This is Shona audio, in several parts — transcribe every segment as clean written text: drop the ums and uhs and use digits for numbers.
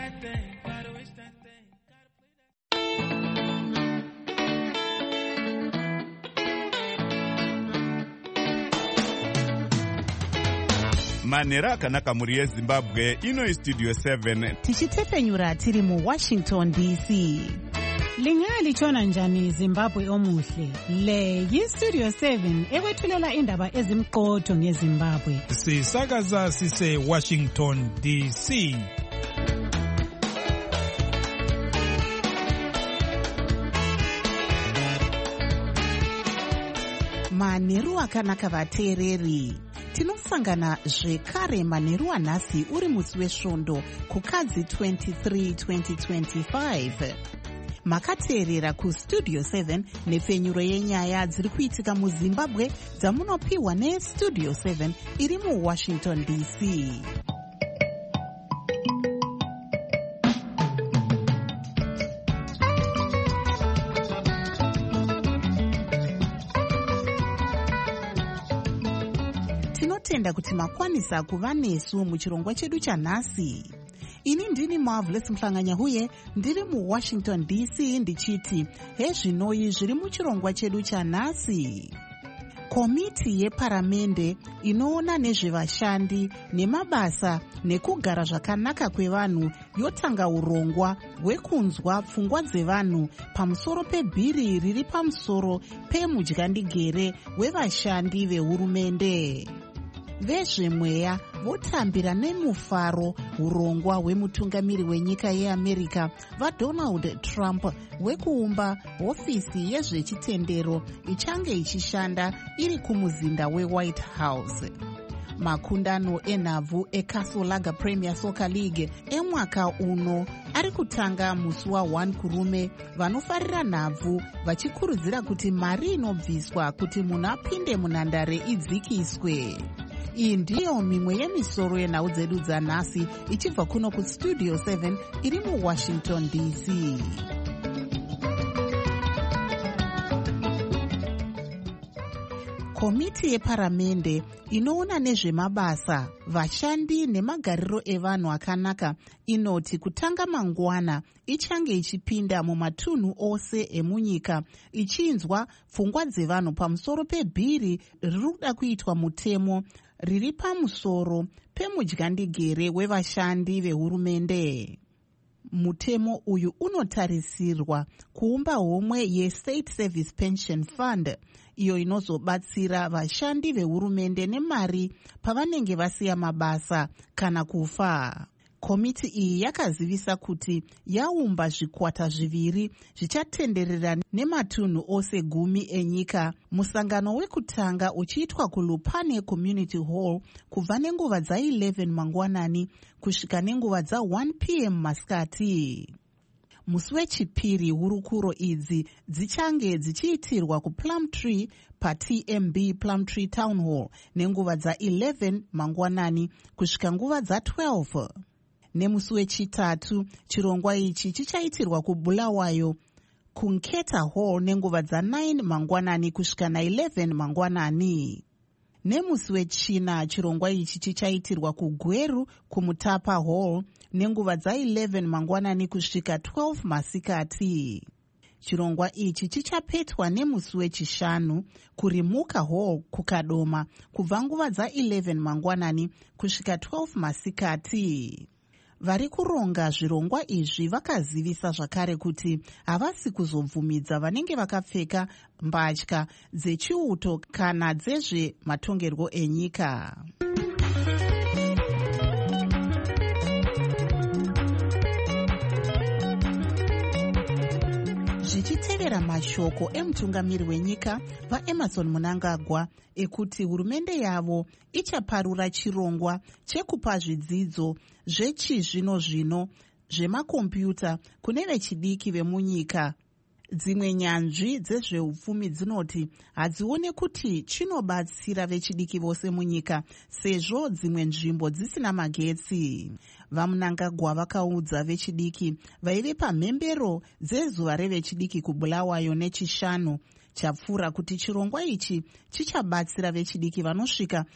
that thing, gotta wish that thing. Manera akanaka muri yeZimbabwe, ino iStudio 7. Tichitefenyura tiri mu Washington DC. Lingalitshona njani Zimbabwe omuhle? Le yiStudio 7 ekwethulela indaba ezimqotho ngeZimbabwe. Sisakaza sise Washington DC. Manheru akanaka vateereri. Tinosangana zvekare manheru anhasi uri musi wesvondo kukadzi 23 2025. Makateerera kuStudio 7 nepfenyuro yenyaya dziri kuitika muZimbabwe dzamunopiwa neStudio 7 iri muWashington DC. Tinotenda kuti makwanisa kuva nesu muchirongwa chedu chanhasi. Ini ndini Marvelous Mhlanganya ndiri muWashington DC ndichiti hezvinoi zviri muchirongwa chedu chanhasi. Komiti yeparamende inoona nezvevashandi nemabasa nekugara zvakanaka kwevanhu yotanga urongwa hwekunzwa pfungwa dzevanhu pamusoro pebhiri riri pamusoro pemudyandigere wevashandi vehurumende. Vezvemweya votambira nemufaro urongwa hwemutungamiri wenyika yeAmerica vaDonald Trump hwekuumba hofisi yezvechitendero ichange ichishanda iri kumuzinda weWhite House. Makundano enhabvu eCastle Lager Premier Soccer League emwaka uno ari kutanga musi wa1 kurume, vanofarira nhabvu vachikurudzira kuti mari inobviswa kuti munhu apinde munhandare idzikiswe. Iyi ndiyo mimwe yemisoro yenhau dzedu dzanhasi ichibva kuno kuStudio 7 iri muWashington DC. Komiti yeparamende inoona nezvemabasa, vashandi nemagariro evanhu akanaka inoti kutanga mangwana ichange ichipinda mumatunhu ose emunyika ichinzwa pfungwa dzevanhu pamusoro pebhiri riri kuda kuitwa mutemo riri pamusoro pemudyandigere wevashandi vehurumende. Mutemo uyu unotarisirwa kuumba homwe yeState Service Pension Fund, iyo inozobatsira vashandi vehurumende nemari pavanenge vasiya mabasa kana kufa. Komiti iyi yakazivisa kuti yaumba zvikwata zviviri zvichatenderera nematunhu ose 10 enyika. Musangano wekutanga uchiitwa kuLupane Community Hall kubva nenguva dza11 mangwanani kusvika nenguva dza1 p.m. masikati. Musi wechipiri hurukuro idzi dzichange dzichiitirwa kuPlumtree paTMB Plumtree Town Hall nenguva dza11 mangwanani kusvika nguva dza12. Nemusi wechitatu chirongwa ichi chichaitirwa kuBulawayo kuNketa Hall nenguva dza9 mangwanani kusvika na11 mangwanani. Nemusi wechina chirongwa ichi chichaitirwa kuGweru kuMutapa Hall nenguva dza11 mangwanani kusvika 12 masikati. Chirongwa ichi chichapetwa nemusi wechishanu kuRimuka Hall kuKadoma kubva nguva dza11 mangwanani kusvika 12 masikati. Vari kuronga zvirongwa izvi vakazivisa zvakare kuti havasi kuzobvumidza vanenge vakapfeka mbatya dzechiuto kana dzezvematongerwo enyika. Zvichitevera mashoko emutungamiri wenyika vaEmerson Mnangagwa ekuti hurumende yavo ichaparura chirongwa chekupa zvidzidzo zvechizvino-zvino zvemakombiyuta kune vechidiki vemunyika. Dzimwe nyanzvi dzezveupfumi dzinoti hadzione kuti chinobatsira vechidiki vose munyika sezvo dzimwe nzvimbo dzisina magetsi. VaMnangagwa vakaudza vechidiki vaive pamhembero dzezuva revechidiki kuBulawayo nechishanu chapfuura kuti chirongwa ichi chichabatsira vechidiki vanosvika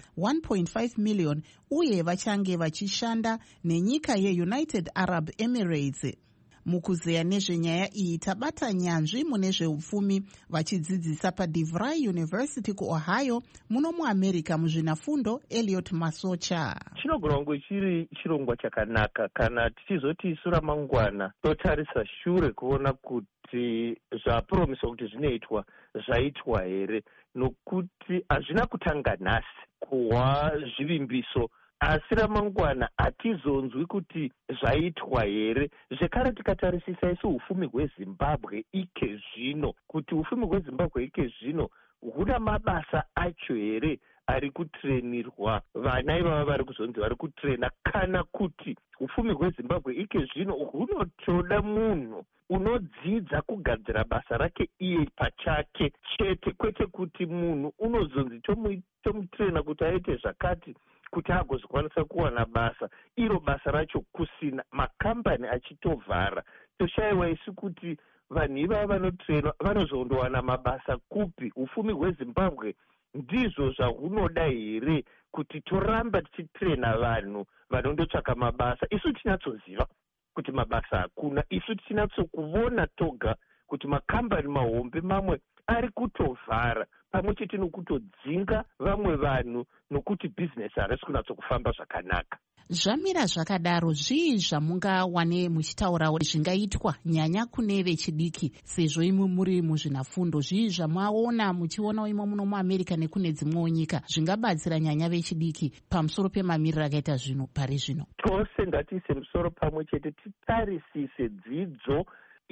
1.5 million uye vachange vachishanda nenyika yeUnited Arab Emirates. Mukuzeya nezvenyaya iyi tabata nyanzvi mune zveupfumi vachidzidzisa paDeVry University kuOhio muno muAmerica muzvinafundo Elliot Masocha. Chinogona kunge chiri chirongwa chakanaka kana tichizoti isu ramangwana totarisa shure kuona kuti zvapromiswa kuti zvinoitwa zvaitwa here, nokuti hazvina kutanga nhasi kuhwa zvivimbiso asi ramangwana hatizonzwi kuti zvaitwa here. Zvekare tikatarisisa isu ufumi hweZimbabwe ike zvino, kuti ufumi hweZimbabwe ike zvino huna mabasa acho here ari kutrenirwa vana ivava vari kuzonzi vari kutrena, kana kuti ufumi hweZimbabwe ike zvino hunotoda munhu unodzidza kugadzira basa rake iye pachake chete, kwete kuti munhu unozonzi tomutrena kuti aite zvakati kuti agozokwanisa kuwana basa. Iro basa racho kusina, makambani achitovhara. Toshayiwa isu kuti vanhu ivava vanotrenwa vanozondowana mabasa kupi? Ufumi hweZimbabwe ndizvo zvahunoda here kuti toramba tichitrena vanhu vanondotsvaka mabasa? Isu tinyatsoziva kuti mabasa hakuna, isu tichinyatsokuona toga kuti makambani mahombe mamwe ari kutovhara pamwe chete nokutodzinga vamwe vanhu nokuti bhizinesi harisi kunyatsokufamba zvakanaka. Zvamira zvakadaro, zvii zvamungawane muchitaurawo zvingaitwa nyanya kune vechidiki sezvo imwe muri muzvinafundo? Zvii zvamaona muchiona imwe muno muAmerica nekune dzimwewo nyika zvingabatsira nyanya vechidiki pamusoro pemamiriro akaita zvino pari zvino? Tose ngatiise musoro pamwe chete, titarisise dzidzo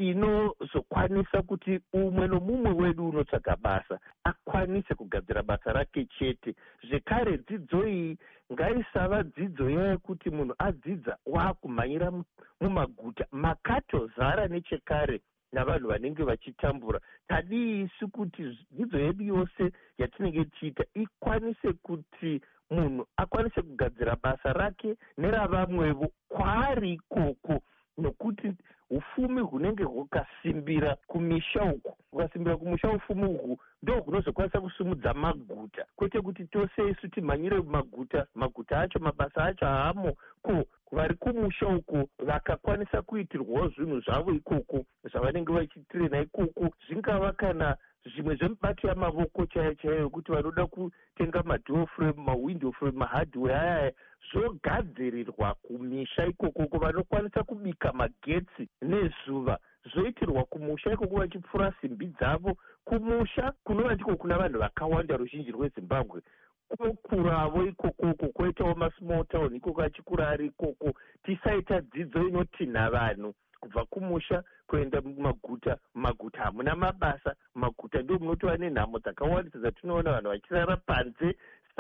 inozokwanisa kuti umwe nomumwe wedu unotsvaga basa akwanise kugadzira basa rake chete. Zvekare dzidzo iyi ngaisava dzidzo yekuti munhu adzidza waakumhanyira mumaguta makatozara nechekare navanhu vanenge vachitambura. Tadii isu kuti dzidzo yedu yose yatinenge tichiita ikwanise kuti munhu akwanise kugadzira basa rake neravamwevo kwaari ikoko, nokuti ufumi hunenge hukasimbira kumisha uku, hukasimbira kumusha ufumi uhu ndo hunozokwanisa kusumudza maguta, kwete kuti tose isu timhanyire maguta acho mabasa acho haamo. Ko vari kumusha uku vakakwanisa kuitirwawo zvinhu zvavo ikoko zvavanenge vachitrena ikoko, zvingava kana zvimwe zvemibato yamavoko chaiyo kuti vanoda kutenga madoor frame, mawindow frame, mahardware aya zvogadzirirwa kumisha ikoko. Vanokwanisa kubika magetsi nezuva zvoitirwa kumusha ikoko vachipfura simbi dzavo. Kumusha kunova ndiko kuna vanhu vakawanda ruzhinji rweZimbabwe, kukuravo ikokoko, kwoitawo masmall town ikoko achikura ari ikoko. Tisaita dzidzo inotinha vanhu kubva kumusha kuenda mumaguta hamuna mabasa. Maguta ndio munotova nenhamo dzakawandisa dzatinoona vanhu vachirara panze.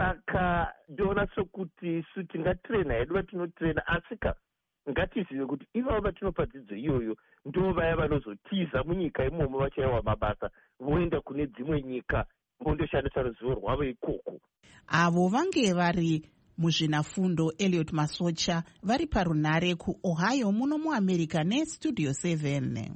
Saka ndoona sokuti isu tingatrena hedu vatinotrena, asika ngatizive kuti ivavo vatinopa dzidzo iyoyo ndo vaya vanozotiza munyika imomo vachayewa mabasa voenda kune dzimwe nyika vondoshandisa ruzivo rwavo ikoko. Avo vange vari muzvinafundo Elliot Masocha vari parunhare kuOhio muno muAmerica neStudio 7.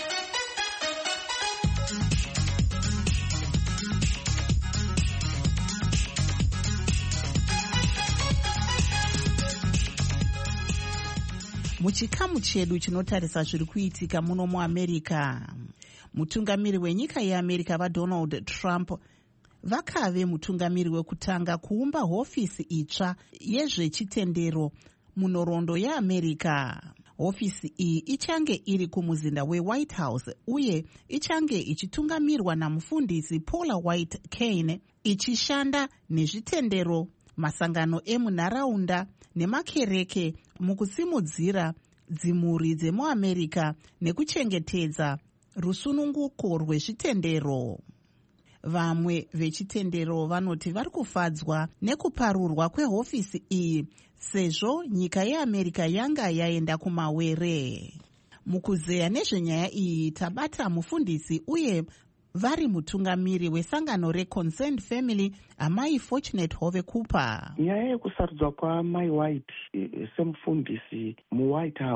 Muchikamu chedu chinotarisa zviri kuitika muno muAmerica, mutungamiri wenyika yeAmerica vaDonald Trump vakave mutungamiri wekutanga kuumba hofisi itsva yezvechitendero munhoroondo yeAmerica. Hofisi iyi ichange iri kumuzinda weWhite House uye ichange ichitungamirwa namufundisi Paula White Cain, ichishanda nezvitendero, masangano emunharaunda nemakereke mukusimudzira dzimhuri dzemuAmerica nekuchengetedza rusununguko rwezvitendero. Vamwe vechitendero vanoti vari kufadzwa nekuparurwa kwehofisi iyi sezvo nyika yeAmerica yanga yaenda kumawere. Mukuzeya nezvenyaya iyi tabata mufundisi uye vari mutungamiri wesangano reConcerned Family, amai Fortunate Hove Cooper. Nyaya yekusarudzwa kwaamai White semufundisi muWhite House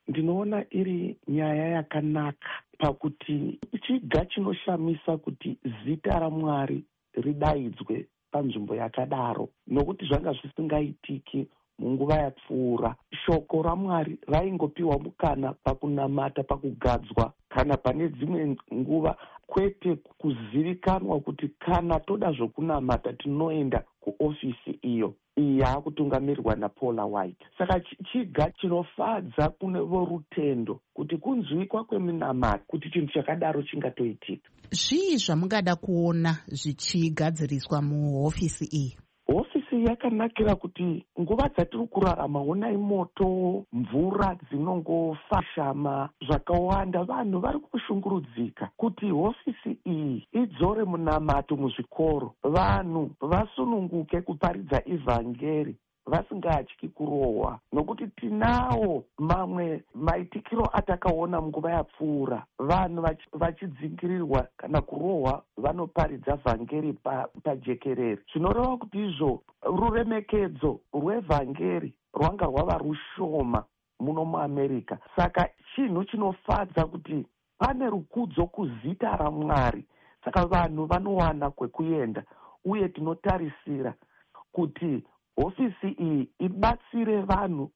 ndinoona iri nyaya yakanaka pakuti chiga chinoshamisa kuti zita raMwari ridaidzwe panzvimbo yakadaro, nokuti zvanga zvisingaitiki munguva yapfuura. Shoko raMwari raingopiwa mukana pakunamata, pakugadzwa, kana pane dzimwe nguva, kwete kuzivikanwa kuti kana toda zvokunamata tinoenda kuofisi iyo. Iyi yaakutungamirirwa naPaula White. Saka chiga chinofadza kune vorutendo kuti kunzwikwa kweminamata kuti chinhu chakadaro chingatoitika. Zvii zvamungada kuona zvichigadziriswa muhofisi iyi? Hofisi yakanakira kuti nguva dzatiri kurarama, honai moto, mvura dzinongofashama zvakawanda, vanhu vari kushungurudzika kuti hofisi iyi idzore munamato muzvikoro, vanhu vasununguke kuparidza ivhangeri vasingatyi kurohwa, nokuti tinawo mamwe maitikiro atakaona munguva yapfuura. Vanhu vachidzingirirwa kana kurohwa vanoparidza vhangeri pajekerere. Zvinoreva kuti izvo ruremekedzo rwevhangeri rwanga rwava rushoma muno muAmerica. Saka chinhu chinofadza kuti pane rukudzo kuzita raMwari, saka vanhu vanowana kwekuenda, uye tinotarisira kuti hofisi iyi ibatsire vanhu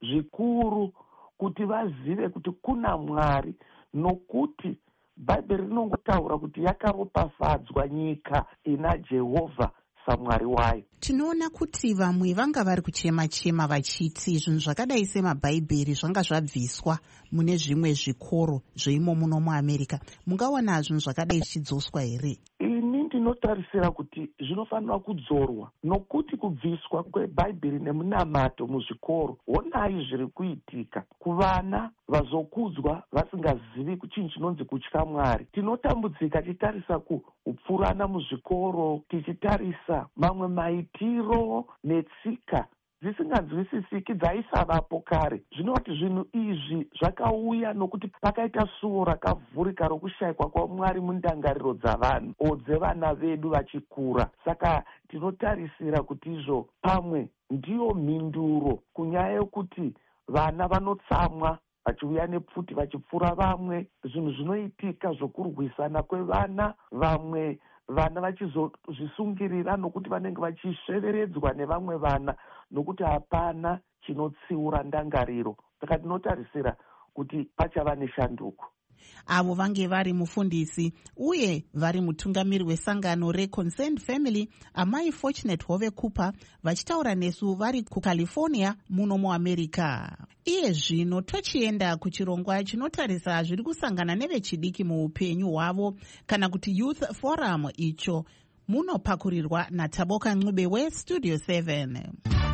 zvikuru kuti vazive kuti kuna Mwari, nokuti Bhaibheri rinongotaura kuti yakaropafadzwa nyika ina Jehovha saMwari wayo. Tinoona kuti vamwe vanga vari kuchema-chema vachiti zvinhu zvakadai semabhaibheri zvanga zvabviswa mune zvimwe zvikoro zveimo muno muAmerica. Mungawana zvinhu zvakadai zvichidzoswa here? Ini ndinotarisira kuti zvinofanira kudzorwa, nokuti kubviswa kwebhaibheri nemunamato muzvikoro, honai zviri kuitika kuvana vazokudzwa vasingazivi chinhu chinonzi kutya Mwari. Tinotambudzika tichitarisa kupfurana muzvikoro, tichitarisa mamwe maitiro netsika dzisinganzwisisiki dzaisavapo kare. Zvinoti zvinhu izvi zvakauya nokuti pakaita suo rakavhurika rokushayikwa kwaMwari mundangariro dzavanhu dzevana vedu vachikura. Saka tinotarisira kuti izvo pamwe ndiyo mhinduro kunyaya yokuti vana vanotsamwa vachiuya nepfuti vachipfura vamwe, zvinhu zvinoitika zvokurwisana kwevana, vamwe vana vachizozvisungirira nokuti vanenge vachisveveredzwa nevamwe vana nokuti hapana chinotsiura ndangariro. Saka tinotarisira kuti pachava neshanduko. Avo vange vari mufundisi uye vari mutungamiri wesangano reConcerned Family, amai Fortunate Hove Cooper, vachitaura nesu vari kuCalifornia muno muAmerica. Iye zvino tochienda kuchirongwa chinotarisa zviri kusangana nevechidiki muupenyu hwavo, kana kuti Youth Forum. Icho munopakurirwa naTaboka Ncube weStudio 7.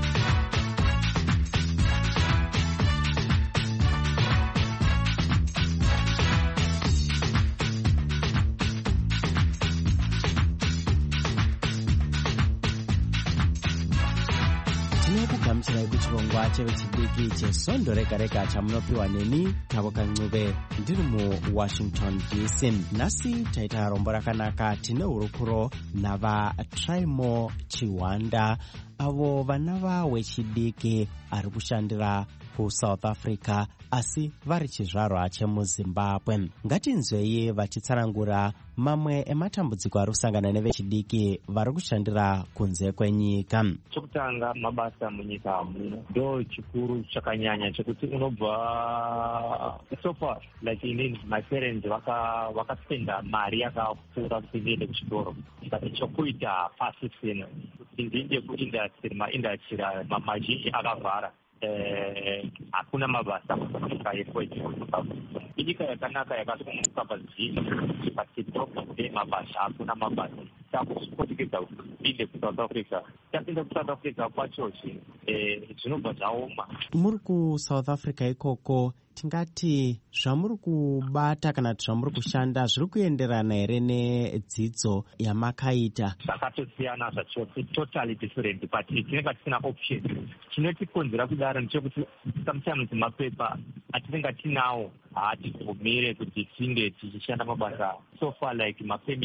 Tinokugamuchirai kuchirongwa chevechidiki chesondo rega-rega chamunopiwa neni Taboka Ncube ndiri muWashington DC. Nhasi taita rombo rakanaka. Tine hurukuro navaTraimo Chiwanda, avo vana vechidiki ari kushandira kuSouth Africa asi vari chizvarwa chemuZimbabwe. Ngatinzwei vachitsanangura mamwe ematambudziko ari kusangana nevechidiki vari kushandira kunze kwenyika. Chokutanga, mabasa munyika muno ndo chikuru chakanyanya chekuti unobva so far like inini my parents vakaspenda mari yakapfuura kuti ndiende kuchikoro, but chokuita pasi sino kuti ndiende kuindustry, maindustry mazhinji akavhara, hakuna mabasa munyika yekwethu. Inyika yakanaka yakasununguka pazhinji, patidhope mabasa hakuna mabasa. Takusipotikeza kupinde kuSouth Africa. Tapinda kuSouth Africa kwachochi zvinobva zvaoma. Muri kuSouth Africa ikoko, tingati zvamuri kubata kana kuti zvamuri kushanda zviri kuenderana here nedzidzo yamakaita? Zvakatosiyana zvacho, totally different, but tinenge tisina option. Chinotikonzera kudaro ndechekuti sometimes mapepa atinenge tinawo haatibvumire kuti tinge tichishanda mabasa. So far like mapermits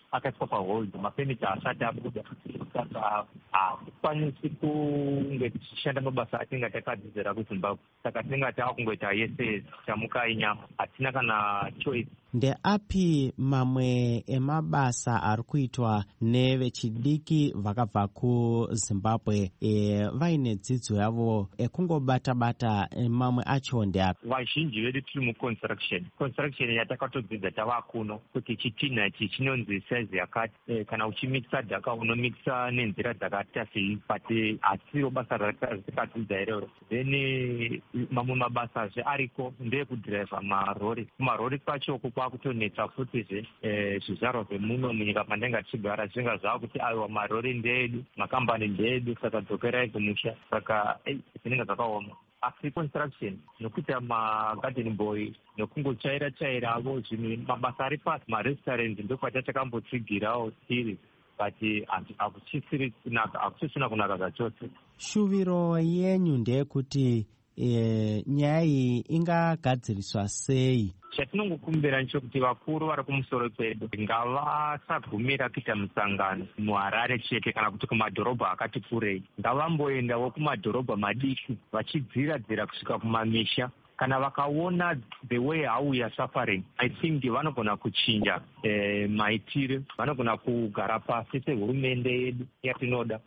akaiswa pahold, mapemiti asati abuda. Saka hakukwanisi kunge tichishanda mabasa atinga takadzidzira kuZimbabwe. Saka tinenge taakungoita yese chamuka inyama, hatina kana choice. Ndeapi mamwe emabasa ari kuitwa nevechidiki vakabva kuZimbabwe vaine dzidzo yavo ekungobata-bata mamwe acho ndeapi? Vazhinji vedu tiri muconstruction yatakatodzidza tava kuno kuti chitinha ichi chinonzi size yakati, kana uchimikisa dhaka unomikisa nenzira dzakaita sei, but hasiwo basa ratakadzidza iroro. Then mamwe mabasazve ariko ndeekudhiraivha marori. Kumarori kwacho kwakutonetsa futizve zvizvarwa zvemuno munyika pandanga tichigara zvinga zvava kuti aiwa marori ndeedu, makambani ndeedu, saka dzokerai kumusha. Saka zvinenge zvakaoma. Asi construction nokuita magarden boy nokungotsvaira-tsvairavo zvinhu mabasa ari pasi, marestaurant ndokwatatakambotsigira tiri, but hakuchisina kunaka zvachose. Shuviro yenyu ndeyekuti nyaya iyi ingagadziriswa sei? Chatinongokumbira nechekuti vakuru vari kumusoro kwedu ngavasagumira kuita musangano muHarare chete kana kuti kumadhorobha akati kurei. Ngavamboendawo kumadhorobha madiki vachidzira-dzira kusvika kumamisha. Kana vakaona the way how we are suffering, I think vanogona kuchinja maitiro, vanogona kugara pasi sehurumende yedu yatinoda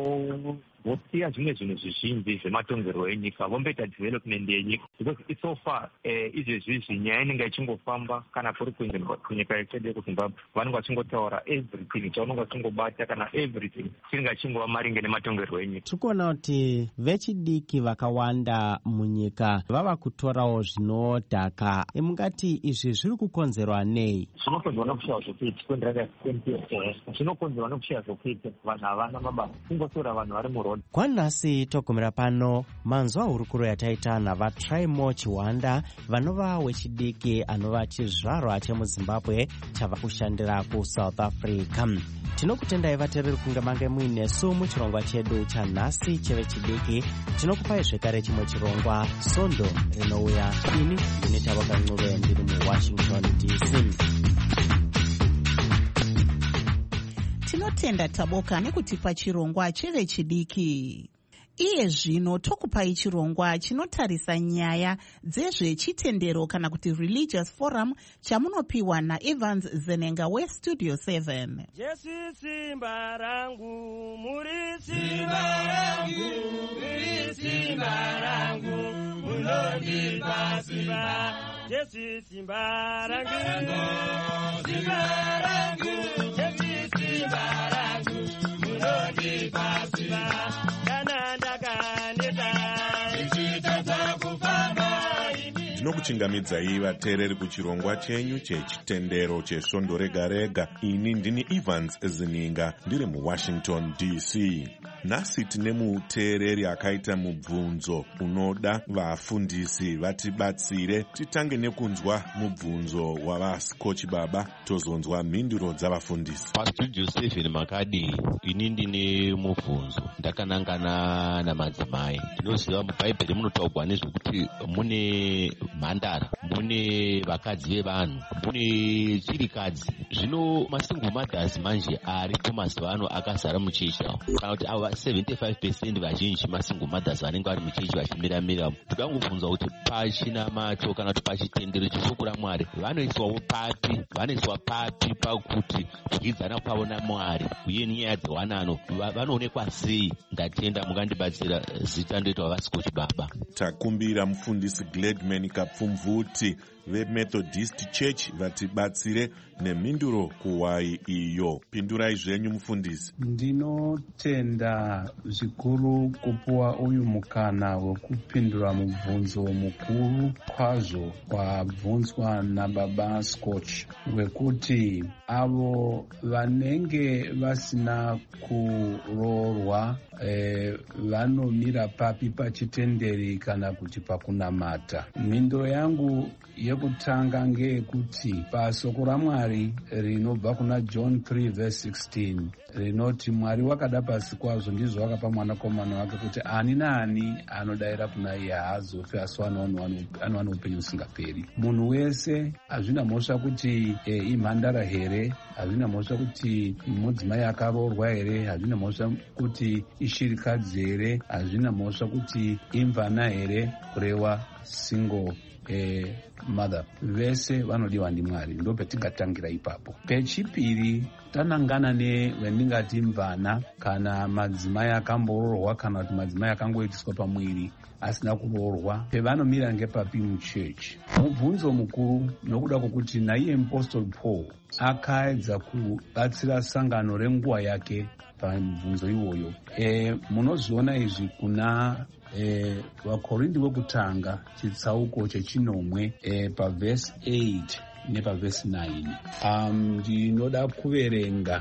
vosiya zvimwe zvinhu zvizhinji zvematongerwo enyika, vomboita development yenyika, because so far izvezvizvi nyaya inenge ichingofamba kana kuri kunyika yedu kuZimbabwe, vanenge vachingotaura everything chaunenge vachingobata kana everything chinenge chingova maringe nematongerwo enyika. Tikuona kuti vechidiki vakawanda munyika vava kutorawo zvinodhaka. Mungati izvi zviri kukonzerwa nei? Zvinokonzerwa nokushaya zvokuita, zvinokonzerwa nokushaya zvokuita, vanhu havana mabasa, kungotora vanhu vari muroad. Kwanhasi togumira pano manzwa hurukuro yataita navaTraimo Chiwanda vanova wechidiki anova chizvarwa chemuZimbabwe chava kushandira kuSouth Africa. Tinokutendai vateereri kunge mange muinesu muchirongwa chedu chanhasi chevechidiki. Tinokupai zvekare chimwe chirongwa Sondo rinouya. Ini ndini Tavoka Ncube ndiri muWashington DC. Tinotenda Taboka nekutipa chirongwa chevechidiki. Iye zvino tokupai chirongwa chinotarisa nyaya dzezvechitendero kana kuti religious forum chamunopiwa naEvans Zenenga weStudio 7. Jesu simba rangu, muri simba rangu, muri simba rangu, munondipa simba. Jesu simba rangu, simba rangu, Jesu simba rangu, munondipa simba. Ndinokuchingamidzai vateereri kuchirongwa chenyu chechitendero cheSondo rega rega. Ini ndini Evans Zenenga ndiri muWashington DC. Nhasi tine muteereri akaita mubvunzo unoda vafundisi vatibatsire. Titange nekunzwa mubvunzo wavaScoach Baba, tozonzwa mhinduro dzavafundisi. PaStudio 7 makadi, ini ndine mubvunzo. Ndakanangana namadzimai. Ndinoziva mubhaibheri munotaurwa nezvekuti mune mhandara, mune vakadzi vevanhu, mune chirikadzi. Zvino masingle mothers manje aripo mazuva ano akazara muchechi awo. Kana kuti ava 75% vazhinji masingle mothers vanenge vari muchechi vachimira-mira. Toda kungobvunza kuti pachina macho kana kuti pachitendero cheshoko raMwari vanoiswawo papi? Vanoiswa papi pakuti kudyidzana kwavo naMwari uye nyaya dzewanano vanoonekwa sei? Ndatenda mungandibatsira. Zita ndoita vaScoach Baba. Takumbira mufundisi Gladman Kapfumvuti veMethodist Church vatibatsire nemhinduro kuwai iyo. Pindurai zvenyu mufundisi. Ndinotenda zvikuru kupuwa uyu mukana wekupindura mubvunzo mukuru kwazvo wabvunzwa nababa Scotch, wekuti avo vanenge vasina kuroorwa vanomira papi pachitenderi kana kuti pakunamata. Mhinduro yangu yekutanga ngeyekuti pasoko raMwari Mwari rinobva kuna John 3:16 rinoti, Mwari wakada pasi kwazvo ndizvo wakapa mwanakomana wake kuti ani naani anodayira kuna iye haazofi asi anowana upenyu husingaperi. Munhu wese, hazvina mhosva kuti imhandara here, hazvina mhosva kuti mudzimai akaroorwa here, hazvina mhosva kuti ishirikadzi here, hazvina mhosva kuti imvana here, kureva single mother, vese vanodiwa ndiMwari. Ndo petingatangira ipapo. Pechipiri tanangana nevendingati mvana kana madzimai akamboorwa kana kuti madzimai akangoitiswa pamwiri asina kuroorwa, pevanomira ngepapi muchechi. Mubvunzo mukuru nokuda kwokuti naiye mupostori Paul akaedza kubatsira sangano renguva yake pamubvunzo iwoyo. Munoziona izvi kuna vakorindi wekutanga chitsauko chechinomwe pavhesi 8 nepavhesi 9. Ndinoda kuverenga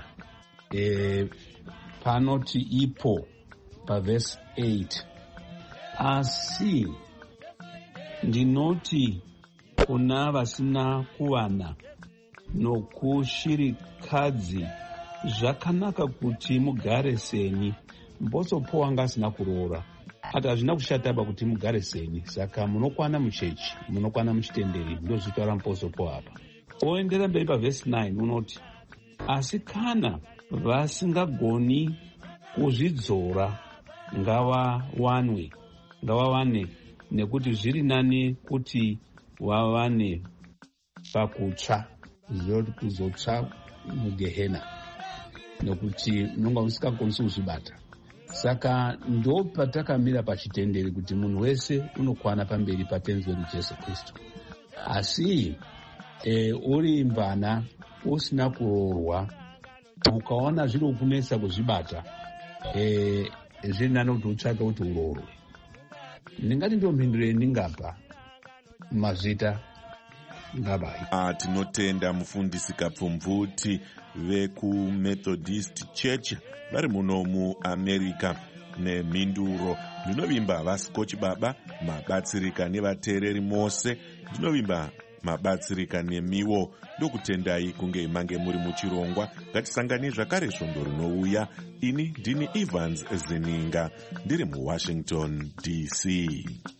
panoti ipo pavhesi 8, asi ndinoti kuna vasina kuvana nokushirikadzi zvakanaka kuti mugare seni. Mupostori Paul anga asina kuroora, ati hazvina kushataba kuti mugare seni, saka munokwana muchechi, munokwana muchitenderi. Ndo zvitaura mupostori Paul apa. Oendera mberi pavhesi 9 unoti, asi kana vasingagoni kuzvidzora ngavawane, nekuti zviri nani kuti vawane pakutsva, zvinoti kuzotsva mugehena, nekuti unonga usingakonisi kuzvibata. Saka ndo patakamira pachitenderi kuti munhu wese unokwana pamberi patenzi wedu Jesu Kristu. Asi uri mvana usina kuroorwa, ukaona zviri kunesa kuzvibata, zviri nani kuti utsvake kuti uroorwe. Ndingati ndo mhinduro yendingapa mazita ngabai. Tinotenda mufundisi Kapfumvuti vekuMethodist Church vari muno muAmerica nemhinduro. Ndinovimba vaScotch baba mabatsirika nevateereri mose. Ndinovimba mabatsirika nemiwo. Ndokutendai kunge mange muri muchirongwa. Ngatisangane zvakare svondo rinouya. Ini ndini Evans Zininga ndiri muWashington DC.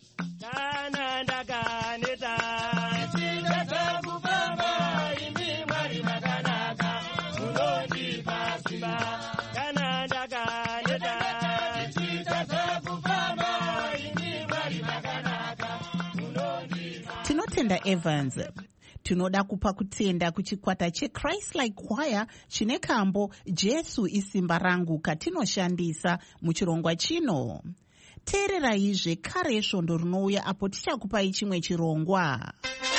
Tinotenda Evans. Tinoda kupa kutenda kuchikwata cheChrist-like Choir chine kambo Jesu isimba rangu katinoshandisa muchirongwa chino. Teererai zvekare svondo rinouya apo tichakupai chimwe chirongwa.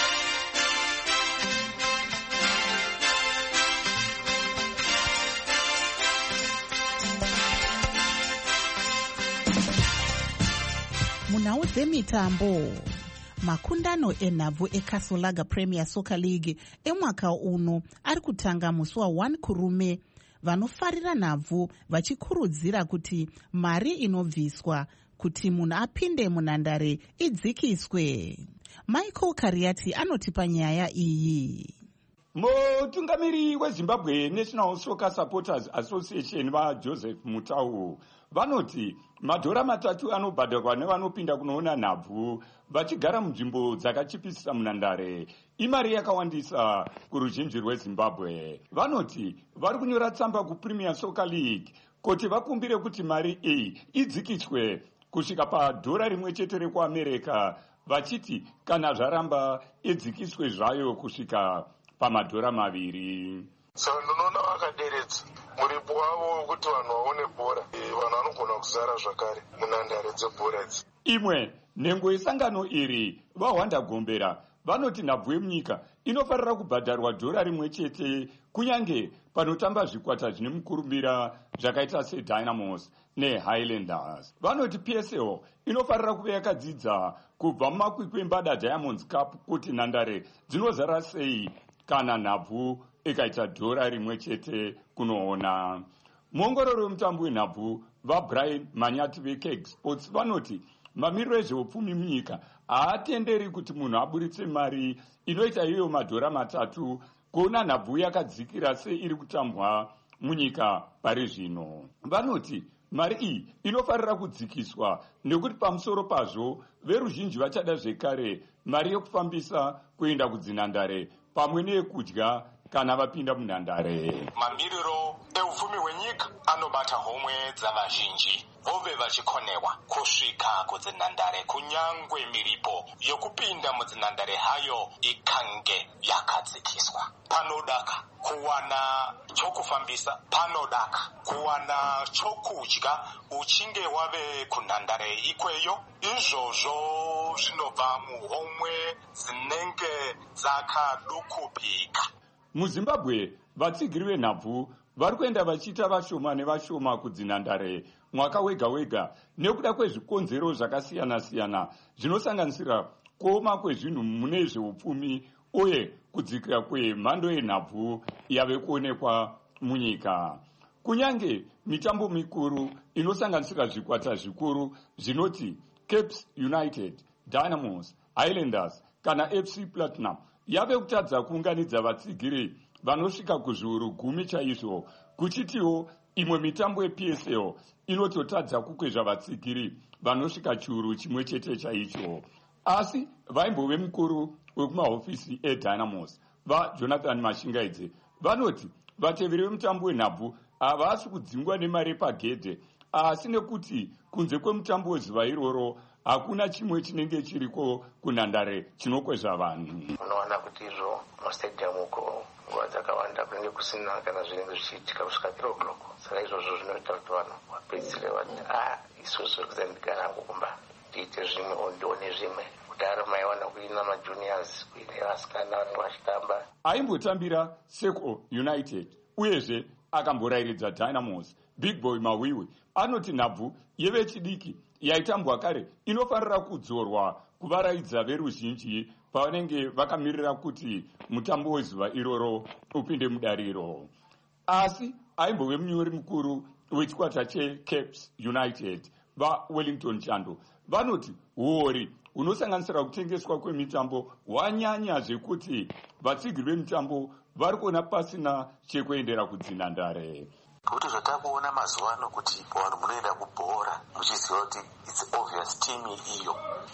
Munhau dzemitambo. Makundano enhabvu eCastle Premier Soccer League emwaka uno ari kutanga musi wa1 kurume. Vanofarira nhabvu vachikurudzira kuti mari inobviswa kuti munhu apinde munhandare idzikiswe. Michael Kariati anotipa nyaya iyi. Mutungamiri weZimbabwe National Soccer Supporters Association vaJoseph Mutau vanoti madhora 3 anobhadharwa nevanopinda kunoona nhabvu vachigara munzvimbo dzakachipisisa munhandare imari yakawandisa kuruzhinji rweZimbabwe. Vanoti vari kunyora tsamba kuPremier Soccer League kuti vakumbire kuti mari iyi idzikiswe kusvika padhora rimwe chete rekuAmerica, vachiti kana zvaramba idzikiswe zvayo kusvika pamadhora 2. Saka ndinoona vakaderedza muripo wavo wekuti vanhu vaone bhora, vanhu vanogona kuzara zvakare munhandare dzebhora idzi. Imwe nhengo yesangano iri vaHwanda Gombera vanoti nhabvu yemunyika inofarira kubhadharwa dhora rimwe chete kunyange panotamba zvikwata zvine mukurumbira zvakaita seDynamos neHighlanders. Vanoti PSL inofarira kuve yakadzidza kubva mumakwikwi embada Diamonds Cup kuti nhandare dzinozara sei kana nhabvu ikaita dhora rimwe chete kunoona. Muongororo wemutambo wenhabvu vaBrian Manyati veKeg Sports vanoti mamiriro ezveupfumi munyika haatenderi kuti munhu aburitse mari inoita iyoyo madhora 3 kuona nhabvu yakadzikira seiri kutambwa munyika pari zvino. Vanoti mari iyi inofanira kudzikiswa nekuti pamusoro pazvo veruzhinji vachada zvekare mari yekufambisa kuenda kudzinhandare pamwe neyekudya kana vapinda munhandare. Mamiriro eupfumi hwenyika anobata homwe dzavazhinji, vove vachikonewa kusvika kudzinhandare kunyangwe miripo yokupinda mudzinhandare hayo ikange yakadzikiswa. Panodaka kuwana chokufambisa, panodaka kuwana chokudya uchinge wave kunhandare ikweyo. Izvozvo zvinobva muhomwe dzinenge dzakadukupika. MuZimbabwe vatsigiri venhabvu vari kuenda vachiita vashoma nevashoma kudzinhandare mwaka wega wega nekuda kwezvikonzero zvakasiyana-siyana zvinosanganisira kuoma kwezvinhu mune zveupfumi uye kudzikira kwemhando yenhabvu yave kuonekwa munyika. Kunyange mitambo mikuru inosanganisira zvikwata zvikuru zvinoti Caps United, Dynamos, Highlanders kana FC Platinum yave kutadza kuunganidza vatsigiri vanosvika kuzviuru 10 chaizvo, kuchitiwo imwe mitambo yePSL inototadza kukwezva vatsigiri vanosvika chiuru 1 chete chaicho. Asi vaimbove mukuru wekumahofisi eDynamos vaJonathan Mashingaidze vanoti vateveri vemutambo wenhabvu havasi kudzingwa nemari pagedhe, asi nekuti kunze kwemutambo wezuva iroro hakuna chimwe chinenge chiriko kunhandare chinokwezva vanhu. Unowana kuti izvo mustadium uko nguva dzakawanda kunenge kusina kana zvinenge zvichiitika kusvika 3 o'clock. Saka izvozvo zvinoita kuti vanhu vapedzisire vati isusu zviri kuzandigara hangu kumba ndiite zvimwe ondione zvimwe. Kudhara maiwana kuina majuniors kuine vasikana vanenge vachitamba. Aimbotambira Seko United uyezve akamborayiridza Dynamos. Big Boy Mawiwi anoti nhabvu yevechidiki yaitambwa kare inofanira kudzorwa kuvaraidza veruzhinji pavanenge vakamirira kuti mutambo wezuva iroro upinde mudariro. Asi aimbove munyori mukuru wechikwata cheCaps United vaWellington Chando vanoti huori hunosanganisira kutengeswa kwemitambo hwanyanya zvekuti vatsigiri vemitambo vari kuona pasina chekuendera kudzinhandare. Kuti zvatakuona mazuva ano kuti vanhu munoenda kubhora muchiziva kuti it's obvious team iyo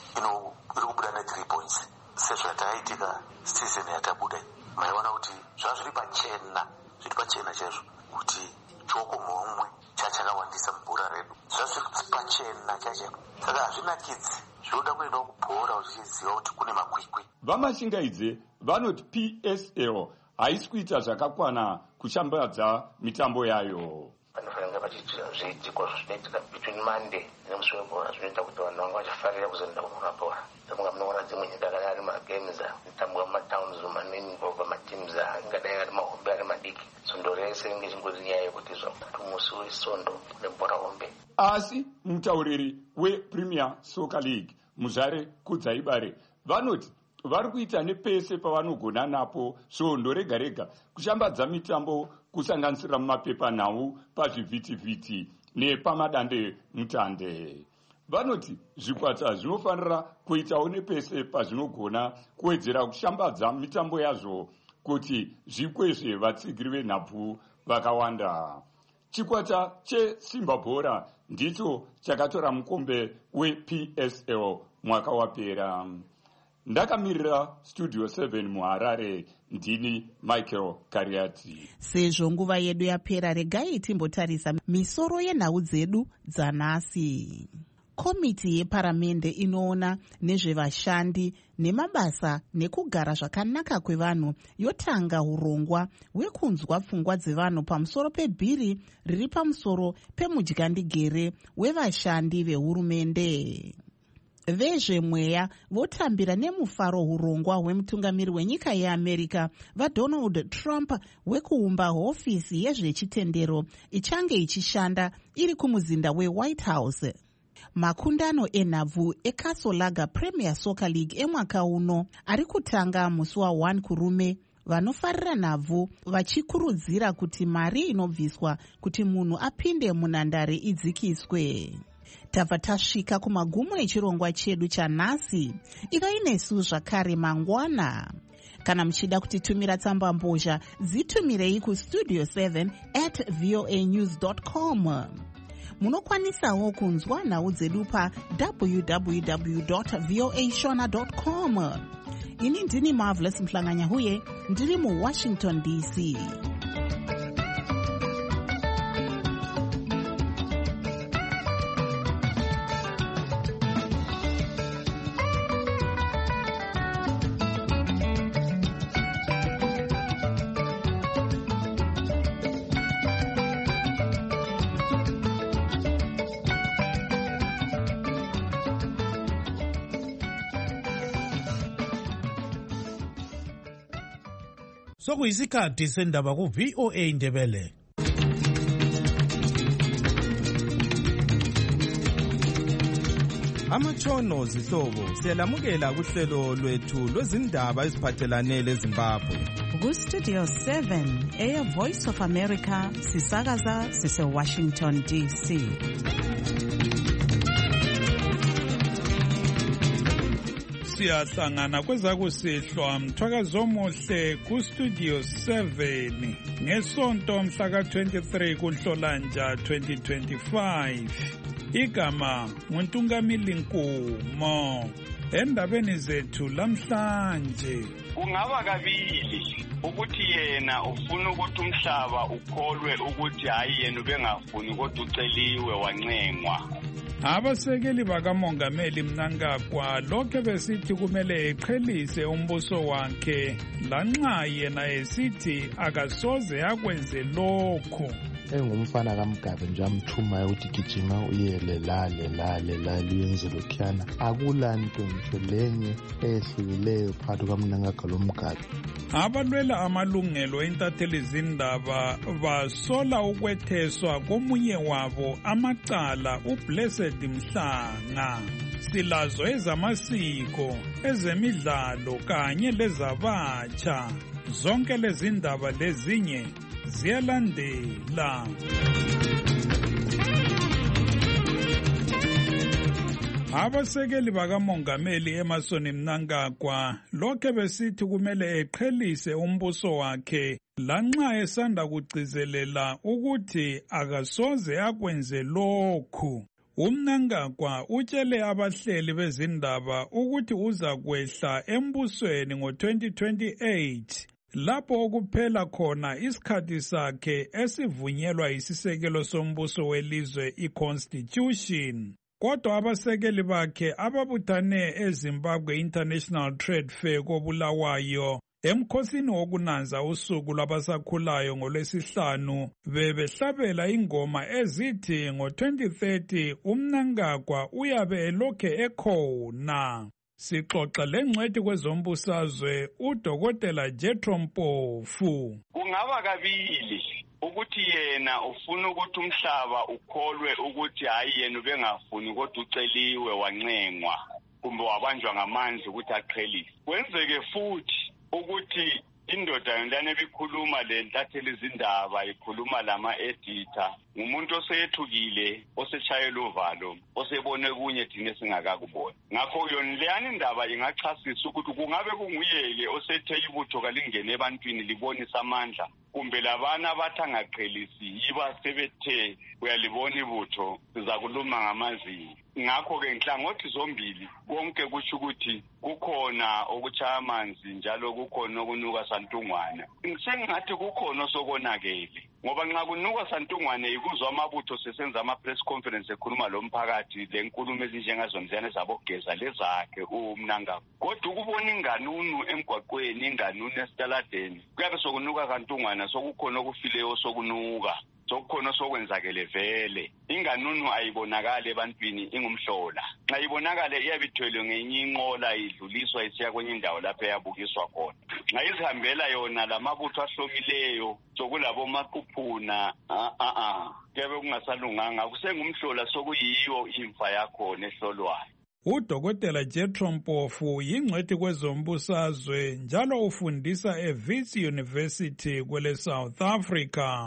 iri kubuda ne3 points. Sezvataitika season yatabuda maiona kuti zvava zviri pachena chaizvo kuti choko mumwe chakawandisa mubhora redu zvava zviri pachena chaizvo. Saka hazvinakidzi, zvinoda kuendawo kubhora uchiziva kuti kune makwikwi. Vamashingaidze vanoti PSL haisi kuita zvakakwana kushambadza mitambo yayo. Vanofanira vachiita zviitiko zvinoitika between Monday nemusi webhora zvinoita kuti vanhu vanga vachifarira kuzoenda kuona bhora. Saka munoona dzimwe nyika kana ari magames anotambwa mumatowns manini kubva mateams angadai ari mahombe ari madiki. Sondo rese inge chingori nyaya yekuti musi wesondo nebhora hombe. Asi mutauriri wePremier Soccer League Muzare Kudzaibare vanoti vari kuita nepese pavanogona napo svondo rega rega kushambadza mitambo kusanganisira mumapepanhau, pazvivhitivhiti nepamadande mutande. Vanoti zvikwata zvinofanira kuitawo nepese pazvinogona kuwedzera kushambadza mitambo yazvo kuti zvikwezve vatsigiri venhabvu vakawanda. Chikwata cheSimba Bhora ndicho chakatora mukombe wePSL mwaka wapera. Ndakamirira Studio 7 muHarare, ndini Michael Kariati. Sezvo nguva yedu yapera, regai timbotarisa misoro yenhau dzedu dzanhasi. Komiti yeparamende inoona nezvevashandi nemabasa nekugara zvakanaka kwevanhu yotanga urongwa hwekunzwa pfungwa dzevanhu pamusoro pebhiri riri pamusoro pemudyandigere wevashandi vehurumende. Vezvemweya votambira nemufaro urongwa hwemutungamiri wenyika yeAmerica vaDonald Trump hwekuumba hofisi yezvechitendero ichange ichishanda iri kumuzinda weWhite House. Makundano enhabvu eCastle Premier Soccer League emwaka uno ari kutanga musi wa1 kurume, vanofarira nhabvu vachikurudzira kuti mari inobviswa kuti munhu apinde munhandare idzikiswe. Tabva tasvika kumagumo echirongwa chedu chanhasi. Iva inesu zvakare mangwana. Kana mchida kutitumira tsamba mbozha, dzitumirei kustudio7@voanews.com. Munokwanisawo kunzwa nhau dzedu pa www.voashona.com. Ini ndini Marvelous Mhlanganyahuye, ndiri muWashington DC. Sokuyisikhathi sendaba ku-VOA Indebele. Amatshono zihlobo siyalamukela kuhlelo lwethu lwezindaba eziphathelane leZimbabwe. Ku-Studio 7 Air Voice of America sisakaza sise-Washington DC. Siyahlangana kwezakusihlwa mthwakazi omuhle ku-Studio 7 ngesonto mhla ka-23 kuNhlolanja 2025. Igama nguNtungamili Nkumo. Endabeni zethu lamhlanje, kungaba kabili ukuthi yena ufuna ukuthi umhlaba ukholwe ukuthi hayi yena ubengafuni kodwa uceliwe wancengwa. Abasekeli bakamongameli Mnangagwa lokho besithi kumele eqhelise umbuso wakhe lanxa yena esithi akasoze akwenze lokho. Engumfana kaMgabe nje amthumayo ukuthi gijima uyele lale uyenze lokhuyana. Akulanto ngisho lenye ehlukileyo phakathi kaMnangagwa loMgabe. Abalwela amalungelo entatheli zindaba basola ukwetheswa komunye wabo amacala uBlessed Mhlanga. Silazo ezamasiko, ezemidlalo kanye lezabatsha. Zonke lezi ndaba lezinye ziyalandela. Abasekeli bakamongameli Emmerson Mnangagwa lokho besithi kumele eqhelise umbuso wakhe lanxa esanda kugcizelela ukuthi akasoze akwenze lokhu. UMnangagwa utshele abahleli bezindaba ukuthi uza kwehla embusweni ngo-2028 lapho okuphela khona isikhathi sakhe esivunyelwa yisisekelo sombuso welizwe i-Constitution. Kodwa abasekeli bakhe ababuthane eZimbabwe International Trade Fair koBulawayo emkhosini wokunanza usuku lwabasakhulayo ngolwesihlanu bebehlabela ingoma ezithi ngo-2030 uMnangagwa uyabe elokhe ekhona. Sixoxa lengcwethi kwezombusazwe uDokotela Jethro Mpofu. Kungaba kabili ukuthi yena ufuna ukuthi umhlaba ukholwe ukuthi hayi yena ubengafuni kodwa uceliwe wancengwa kumbe wabanjwa ngamandla ukuthi aqhelise. Kwenzeke futhi ukuthi indoda yonlana ebikhuluma le ntatheli izindaba ikhuluma lama-editor ngumuntu oseyethukile oseshayela uvalo osebone kunye thina singakakubona. Ngakho yona leyani indaba ingachasisa ukuthi kungabe kunguyele osethe ibutho kalingene ebantwini libonisa amandla kumbe labana abathi angaqhelisi yiba sebethe uyalibona ibutho sizakuluma ngamazinyo. Ngakho-ke nhlangothi zombili konke kusho ukuthi kukhona okutshaya amanzi njalo kukhona okunuka santungwana. Sengathi kukhona osokonakele ngoba nxa kunuka santungwane ikuzwa amabutho sesenza ama-press conference ekhuluma lomphakathi le nkulumo ezinjengazonziyane zabogeza lezakhe uMnangagwa. Kodwa ukubona inganunu emgwaqweni, inganunu esitaladeni kuyabe sokunuka kantungwana sokukhona okufileyo sokunuka. Sokukhona sokwenzakele vele. Inganunu ayibonakala ebantwini ingumhlola. Nxa ibonakala iyabithwelwe ngenye inqola idluliswa isiya kwenye indawo lapho eyabukiswa khona. Nxa izihambela yona lamabutho ahlomileyo sokulabo maquphuna kuyabe kungasalunganga kusengumhlola sokuyiyo imfa yakhona ehlolwayo. UDokotela Jethro Mpofu yingcwethi kwezombusazwe njalo ufundisa eWits University kwele South Africa.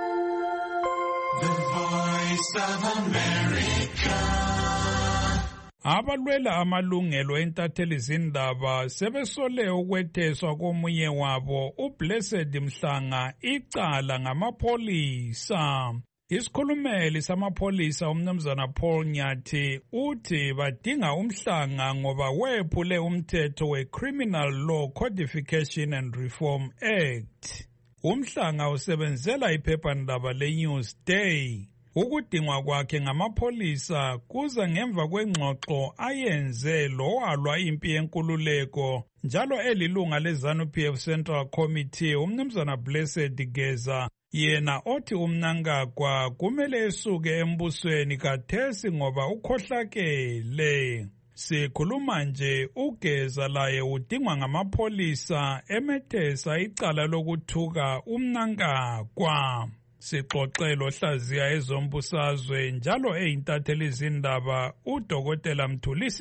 The Voice of America. Abalwela amalungelo entatheli zindaba sebesole ukwetheswa komunye wabo uBlessed Mhlanga icala ngamapholisa. Isikhulumeli samapholisa umnumzana Paul Nyathi uthi badinga uMhlanga ngoba wephule umthetho we-Criminal Law Codification and Reform Act. uMhlanga usebenzela iphephandaba leNewsday. Ukudingwa kwakhe ngamapholisa kuza ngemva kwengxoxo ayenze lowalwa impi yenkululeko njalo elilunga leZANU-PF Central Committee umnumzana Blessed Geza, yena othi uMnangagwa kumele esuke embusweni kathesi ngoba ukhohlakele. Sikhuluma nje uGeza laye udingwa ngamapholisa emethesa icala lokuthuka uMnangagwa. Sixoxelo hlaziya ezombusazwe njalo eyintatheli izindaba uDokotela Mthulisi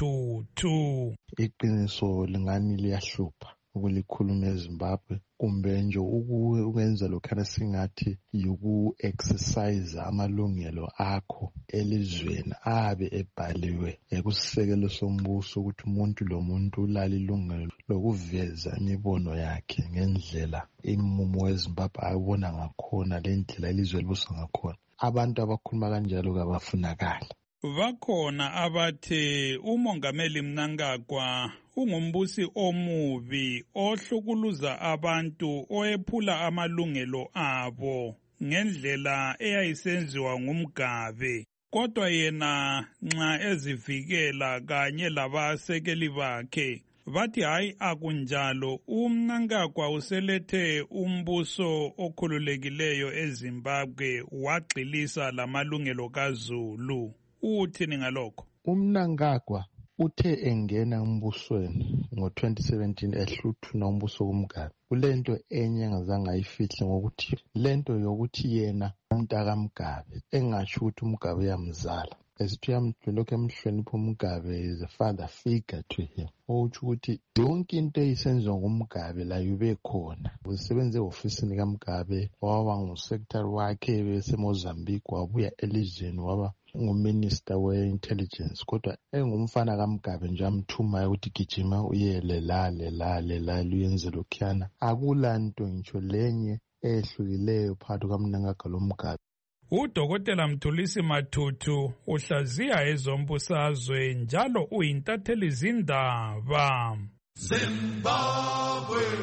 Matutu. Iqiniso lingani liyahlupha ukulikhuluma eZimbabwe kumbe nje ukwenza lokhana singathi yuku-exercise amalungelo akho elizweni abe ebhaliwe kusisekelo sombuso ukuthi umuntu lomuntu ulala ilungelo lokuveza imibono yakhe ngendlela imumo weZimbabwe ayibona ngakhona lendlela ilizwe libuswa ngakhona. Abantu abakhuluma kanjalo kabafunakala. Bakhona abathi uMongameli Mnangagwa ungumbusi omubi ohlukuluza abantu oephula amalungelo abo ngendlela eyayisenziwa ngumGabe. Kodwa yena nxa ezivikela kanye labasekeli bakhe bathi hayi akunjalo, uMnangagwa uselethe umbuso okhululekileyo eZimbabwe wagxilisa lamalungelo kaZulu. Uthini ngalokho? uMnangagwa uthe engena embusweni ngo-2017 ehluthuna umbuso kumGabe. Kulento enye engazange ayifihle ngokuthi lento yokuthi yena umntaka mGabe engasho ukuthi umGabe uyamzala. Esithi lokhu emhlonipha umGabe is a father figure to him. Okutsho ukuthi yonke into eyisenziwa ngumGabe la yube khona. Usebenze ofisini kaMGabe, waba ngusecretary wakhe beseMozambique, wabuya elizweni waba nguminister we-intelligence. Kodwa engumfana kaMGabe nje amthumayo ukuthi gijima uyele lale uyenze lokhuyana. Akula nto ngitsho lenye ehlukileyo phakathi kaMnangagwa loMGabe. uDokotela Mthulisi Matutu uhlaziya ezombusazwe njalo uyintatheli izindaba. Zimbabwe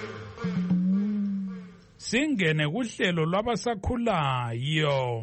singene kuhlelo lwabasakhulayo.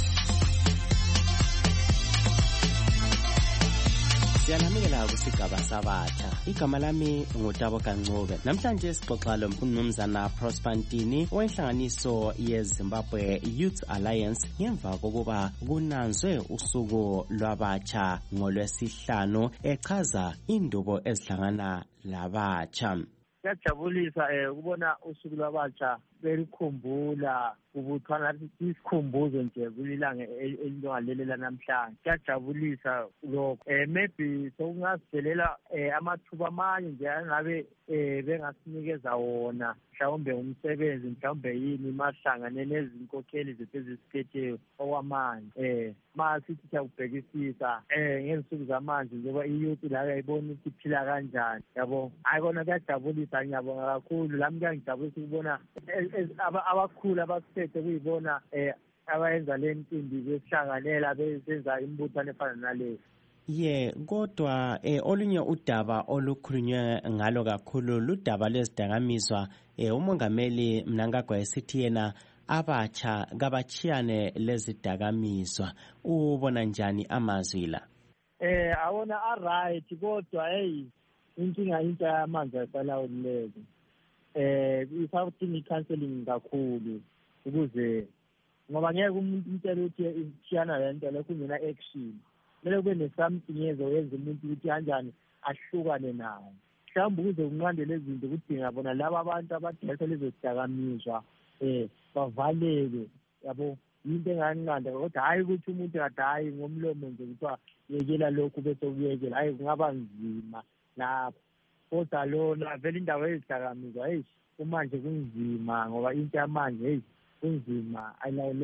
Siyanamukela kusigaba sabatsha. Igama lami nguTabo Kancube. Namhlanje sixoxa lomnumzana Prosper Ntini wenhlanganiso yeZimbabwe Youth Alliance ngemva kokuba kunanzwe usuku lwabatsha ngolwesihlanu echaza indubo ezihlangana labatsha. Kuyajabulisa ukubona usuku lwabatsha belikhumbula ubuthana isikhumbuzo nje kulilanga elingalelelela namhlanje. Kuyajabulisa lokho. Maybe sokungasidelela amathuba amanye nje angabe bengasinikeza wona, mhlawumbe umsebenzi, mhlawumbe yini mahlangane nezinkokheli zethu ezisiphetheyo okwamanje. Masithi siyakubhekisisa ngezinsuku zamanje njengoba iyouth la yayibona ukuthi iphila kanjani, yabo. Hayi kona kuyajabulisa, ngiyabonga kakhulu. Lami kuyangijabulisa ukubona abakhulu abasiphethe kuyibona abayenza le ntindi besihlanganela besenza imbuthano efana naleyo. Kodwa olunye udaba olukhulunywe ngalo kakhulu ludaba lwezidakamizwa. Umongameli Mnangagwa esithi yena abatsha kabachiyane lezidakamizwa. Ubona njani amazwi la? Awona aright, kodwa inkinga into yamanzi ayisalawulileke. Isawudinga i-counseling kakhulu ukuze ngoba ngeke umuntu umtshele ukuthi ishiyana lento le kungena action. Kumele kube nesamtinyezo yenza umuntu ukuthi kanjani ahlukane nawo. Mhlawumbe ukuze kunqande lezi zinto kudinga bona laba abantu abadayisa lezo zidakamizwa bavaleke, yabo. Into enganqanda kodwa hayi ukuthi umuntu adayi ngomlomo nje kuthiwa yekela lokhu bese ukuyekela. Hayi kungaba nzima lapho. Kodwa lona vele indawo yezidakamizwa kumanje kunzima ngoba into yamanje kunzima ayilawuleke.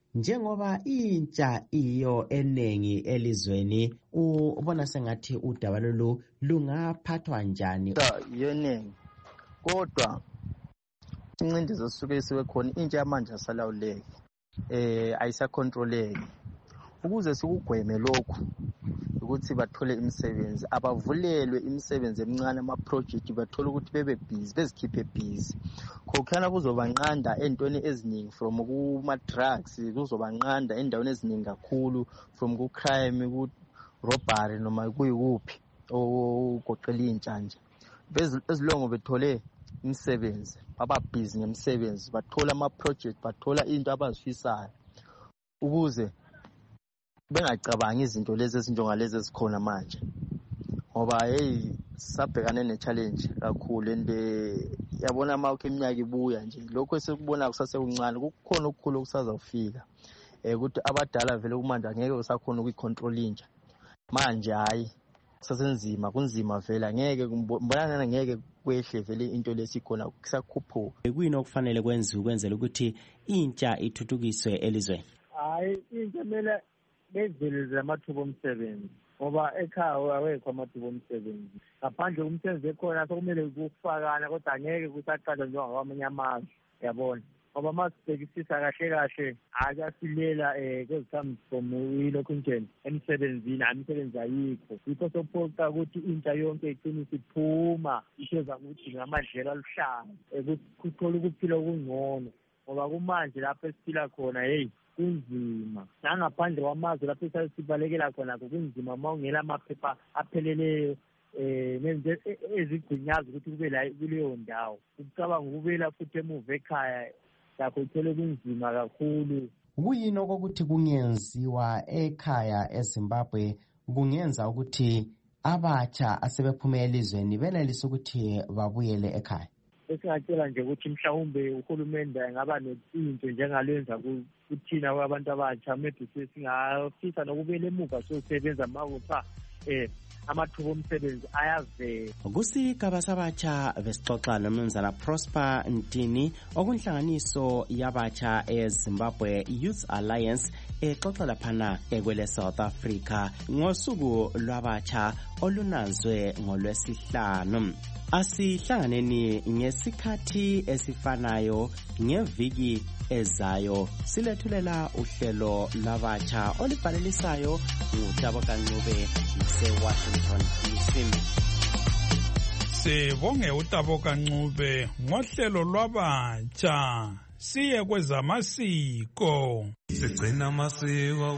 njengoba intsha iyo eningi elizweni ubona sengathi udaba lolu lungaphathwa njani? Yeningi kodwa incindezi esuke isiwe khona intsha yamanje asalawuleki ayisacontroleki. Ukuze sikugweme lokhu ukuthi bathole imisebenzi, abavulelwe imisebenzi emincane, ama-project bathole ukuthi bebe busy, bezikhiphe busy. Khokhana kuzobanqanda entweni eziningi from kuma-drugs, kuzobanqanda endaweni eziningi kakhulu from ku-crime, ku-robbery noma kuyikuphi ogoqela intsha nje. Bezilongo bethole imisebenzi, bababhizi ngemisebenzi, bathola ama-project, bathola into abazifisayo ukuze bengacabangi izinto lezi ezinjengalezi ezikhona manje, ngoba sabhekane ne-challenge kakhulu and yabona mawukho iminyaka ibuya nje lokho esikubona kusasekuncane kukhona okukhulu okusazawufika ukuthi abadala vele kumanje angeke usakhona ukuyicontrol intsha manje. Hayi kusasenzima, kunzima vele, angeke mbonana, ngeke kwehle vele into lesikhona kusakhuphuka. Kuyini okufanele kwenziwe ukwenzela ukuthi intsha ithuthukiswe elizweni? Hayi, intsha kumele bezeleze amathuba omsebenzi ngoba ekhaya awekho amathuba omsebenzi. Ngaphandle umsebenzi ekhona sokumele kufakana, kodwa angeke kusaqala njengakwamanye amazwe, yabona. Ngoba masibhekisisa kahle kahle akasilela kwezikhathi ilokhu nje emsebenzini, imisebenzi ayikho. Yikho sophoqa ukuthi intsha yonke igcine isiphuma isheza ukuthi ngamadlelo aluhlaza kuthola ukuphila okungcono, ngoba kumanje lapho esiphila khona kunzima. Nangaphandle kwamazwe lapho sibalekela khona kunzima uma ungela amaphepha apheleleyo ezigcinyaza ukuthi kube la kuleyo ndawo. Ukucabanga ukubela futhi emuva ekhaya lakho uthole kunzima kakhulu. Kuyini okokuthi kungenziwa ekhaya eZimbabwe kungenza ukuthi abatsha asebephume elizweni benelise ukuthi babuyele ekhaya? Esingacela nje ukuthi mhlawumbe uhulumende angaba nezinto njengalenza kuthina kwabantu abatsha, maybe singafisa nokubuyela emuva sosebenza mawukuthi amathuba omsebenzi ayavela. Kusigaba sabatsha besixoxa nomnumzana Prosper Ntini okunhlanganiso yabatsha eZimbabwe Youth Alliance exoxa laphana ekwele South Africa ngosuku lwabatsha olunanzwe ngolwesihlanu. Asihlanganeni ngesikhathi esifanayo ngeviki ezayo silethulela uhlelo labatsha olibhalelisayo nguTabo Kancube se-Washington DC. Sibonge uTabo Kancube ngohlelo lwabatsha. Siye kwezamasiko. Sigcina amasiko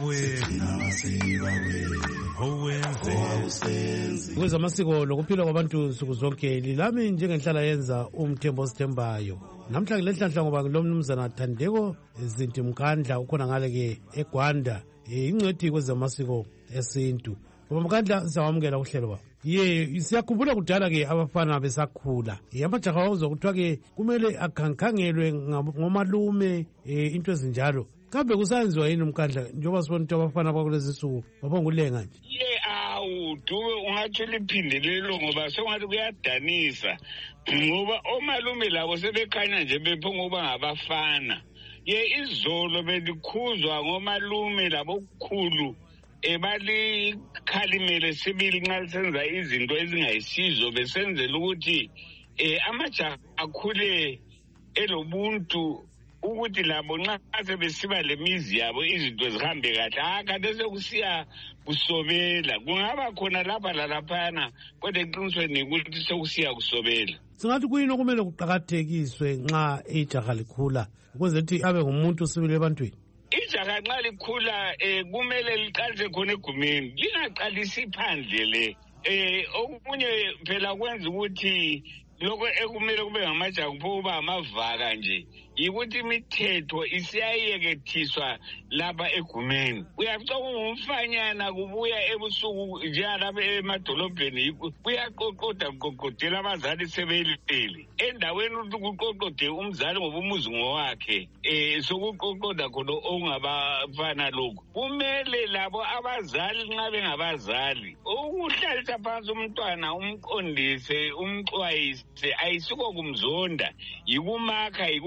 kwezamasiko lokuphila kwabantu nsuku zonke lilami njengenhlala yenza umthembo osithembayo. Namhlanje lenhlanhla ngoba ngilomnumzana Thandeko Zinti Mkandla ukhona ngale ke eGwanda ingcwethi kwezamasiko esintu. Ngoba Mkandla sawamukela uhlelo ba. Siyakhumbula kudala ke abafana besakhula. Amajaha uzokuthiwa ke kumele akhangelwe ngomalume into ezinjalo. Kambe kusenziwa yini Mkandla njengoba sibona ukuthi abafana bakulezi insuku babongulenga nje? Dume ungathi liphinde lelo ngoba sengathi kuyadanisa ngoba omalume labo sebekhanya nje bephonga uba ngabafana. Izolo belikhuzwa ngomalume labo kukhulu balikhalimele sibili nxa lisenza izinto ezingayisizo besenzela ukuthi amajaha akhule elobuntu ukuthi labo nxa sebesiba lemizi yabo izinto zihambe kahle. Kade sekusiya kusobela, kungaba khona lapha lalaphana kodwa eqinisweni ukuthi sekusiya kusobela. Singathi kuyini okumele kuqakathekiswe nxa ijaha likhula ukuze ukuthi abe ngumuntu sibili ebantwini? Ijaha nxa likhula kumele liqalise khona egumeni, lingaqalisi phandle le. Okunye phela kwenza ukuthi lokho ekumele kube ngamajaha kuphoba amavaka nje yikuthi imithetho isiyayekethiswa lapha egumeni. Uyafica kungumfanyana kubuya ebusuku njengalapha emadolobheni kuyaqoqodela abazali sebelele endaweni ukuthi kuqoqode umzali ngoba umuzi ngowakhe. Sokuqoqoda khona okungabafana lokhu. Kumele labo abazali nxa bengabazali ukuhlalisa phansi umntwana umqondise umxwayise, ayisiko kumzonda, yikumakha, yikumthanda.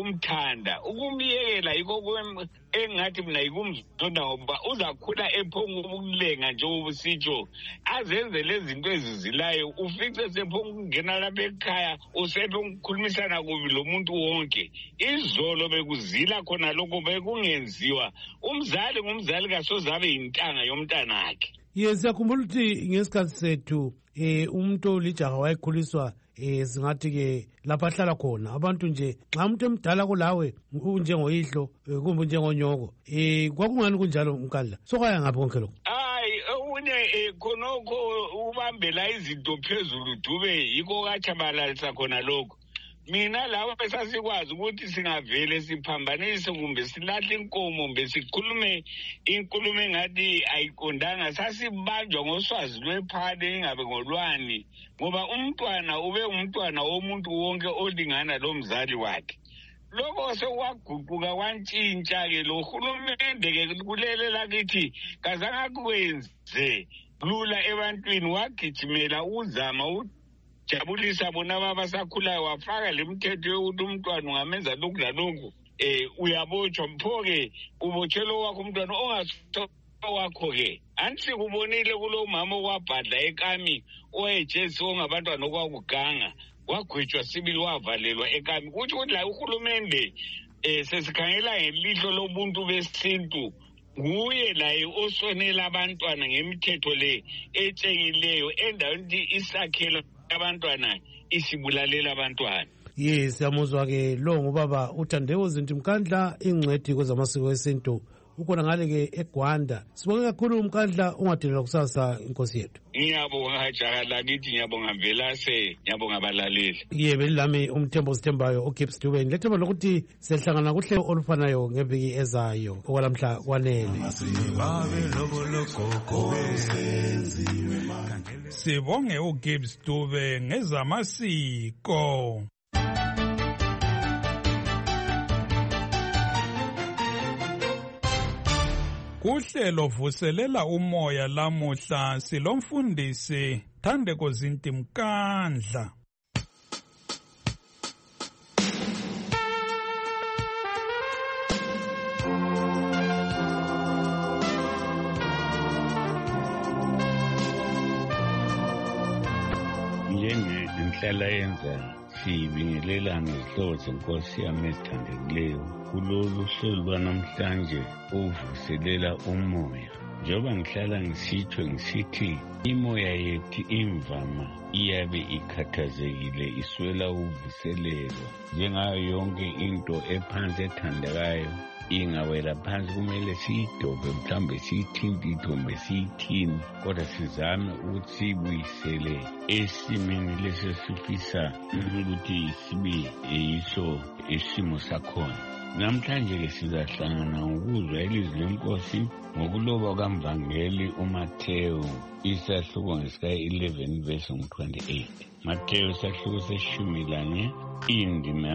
ekhanda ukumyekela yikho engathi mina yikumzonda ngoba uzakhula ephonga ukulenga njengoba usitsho azenze lezi zinto ezizilayo ufice sephonga ukungena lapha ekhaya usephonga ukukhulumisana kubi lo muntu wonke izolo bekuzila khona lokho bekungenziwa umzali ngumzali kasozabe yintanga yomntana wakhe. Yes, siyakhumbula ukuthi ngesikhathi sethu umuntu olijaha wayekhuliswa singathi-ke lapha ahlala khona abantu nje nxa umuntu emdala kulawe unjengoyihlo kumbe njengonyoko kwakungani kunjalo Mkandla sokwaya ngaphi konke lokho? Hayi une khonokho ubambela izinto phezulu dube yikho kachabalalisa khona lokho. Mina laba besasikwazi ukuthi singavele siphambanise kumbe silahle inkomo mbe sikhulume inkulumo engathi ayiqondanga sasibanjwa ngoswazi lwephane ingabe ngolwani ngoba umntwana ube umntwana womuntu wonke olingana lo mzali wakhe. Lokho sekwaguquka kwantshintsha ke lo hulumende ke kulele lakithi kazange kwenze lula ebantwini wagijimela uzama jabulisa bona babasakhulayo wafaka lemithetho yokuthi umntwana ungamenza lokhu lalokhu uyabotshwa mphoke ubotshelwa wakho umntwana ongaso wakho-ke anti kubonile kulo mama okwabhadla ekami owayejesi ongabantwana okwakuganga wagwetshwa sibili wavalelwa ekami kuthi ukuthi la uhulumende sesikhangela ngelihlo lobuntu besintu nguye laye osonela abantwana ngemithetho le etshengileyo endaweni isakhela abantwana isibulalela abantwana. Yes, siyamuzwa-ke lo ngubaba uThandeko Zinti Mkandla ingcwethi kwezamasiko esintu ukhona ngale-ke eGwanda. Sibonge kakhulu Mkandla ungadelelwa kusasa inkosi yethu. Ngiyabonga jaha lakithi ngiyabonga Velase ngiyabonga abalaleli. Belami umthembo sithembayo uGibbs Dube ngilethemba lokuthi sihlangana kuhlelo olufanayo ngeviki ezayo okwalamhla kwanele. Sibonge uGibbs Dube ngezamasiko. Kuhlelo vuselela umoya lamuhla silomfundisi Thandeko Zinti Mkandla. Njengeinhlala yenza sibingelelana izihlobo zenkosi yami ezithandekileyo kulolu hlelo lwanamhlanje uvuselela umoya. Njengoba ngihlala ngisitsho ngisithi imoya yethu imvama iyabe ikhathazekile iswela uvuselelwa. Njengayo yonke into ephansi ethandekayo ingawela phansi kumele siyidobe mhlawumbe siyithinte ithombe siyithini kodwa sizame ukuthi siyibuyisele esimeni lesesifisa ukuthi sibe yiso isimo sakhona. Namhlanje-ke sizahlangana ngokuzwa ilizwi lenkosi ngokuloba kaMvangeli uMathewu isahluko ngesika-11 verse 28. Mathewu isahluko se-11 indima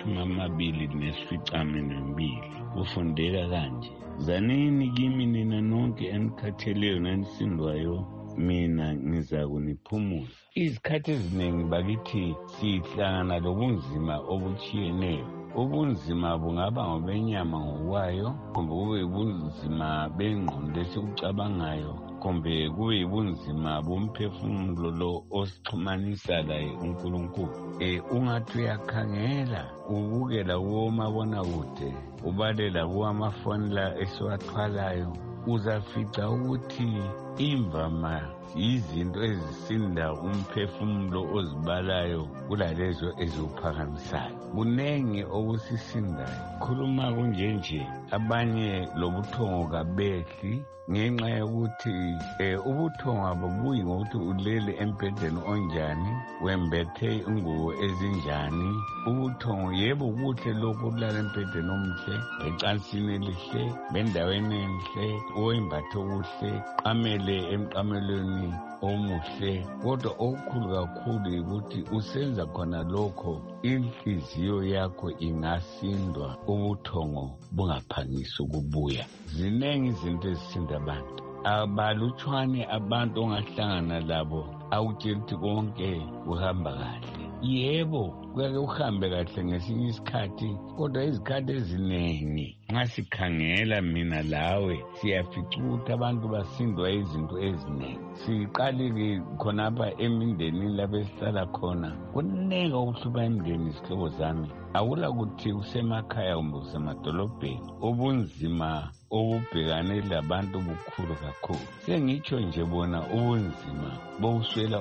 yama-28. Kufundeka kanje: zanini kimi nina nonke enikhatheleyo nenisindwayo, mina ngizakuniphumuza. Izikhathi eziningi bakithi sihlangana lobunzima obutshiyeneyo. Ubunzima bungaba ngobenyama ngokwayo, kumbe kube ubunzima bengqondo esikucabangayo, kumbe kube ubunzima bomphefumulo lo osixhumanisa laye uNkulunkulu. Ungathi uyakhangela ubukela kumabonakude ubalela kuwamafoni la esiwathwalayo uzafica ukuthi imvama izinto ezisinda umphefumulo ozibalayo kulalezo eziwuphakamisayo. Kunengi okusisindayo. Khuluma kunjenje abanye lobuthongo kabehli ngenxa yokuthi ubuthongo abubuyi ngokuthi ulele embhedeni onjani, wembethe ingubo ezinjani. Ubuthongo yebo kuhle lokhu ulala embhedeni omuhle, ecansini elihle, bendaweni enhle, oyimbathe kuhle, qamele emqamelweni omuhle. Kodwa okukhulu kakhulu ukuthi usenza khona lokho inhliziyo yakho ingasindwa, ubuthongo bungaphangisi ukubuya. Zinengi izinto ezisinda abantu. Abalutshwane abantu ongahlangana labo awutshela ukuthi konke kuhamba kahle. yebo kuyake uhambe kahle ngesinye isikhathi kodwa izikhathi eziningi nxa sikhangela mina lawe siyafica ukuthi abantu basindwa izinto eziningi. Siqalile khonapha emindenini lapho esihlala khona kunenga ukuhlupha imindeni izihlobo zami. Akula kuthi usemakhaya kumbe usemadolobheni ubunzima obubhekane labantu bukhulu kakhulu. Sengitsho nje bona ubunzima bokuswela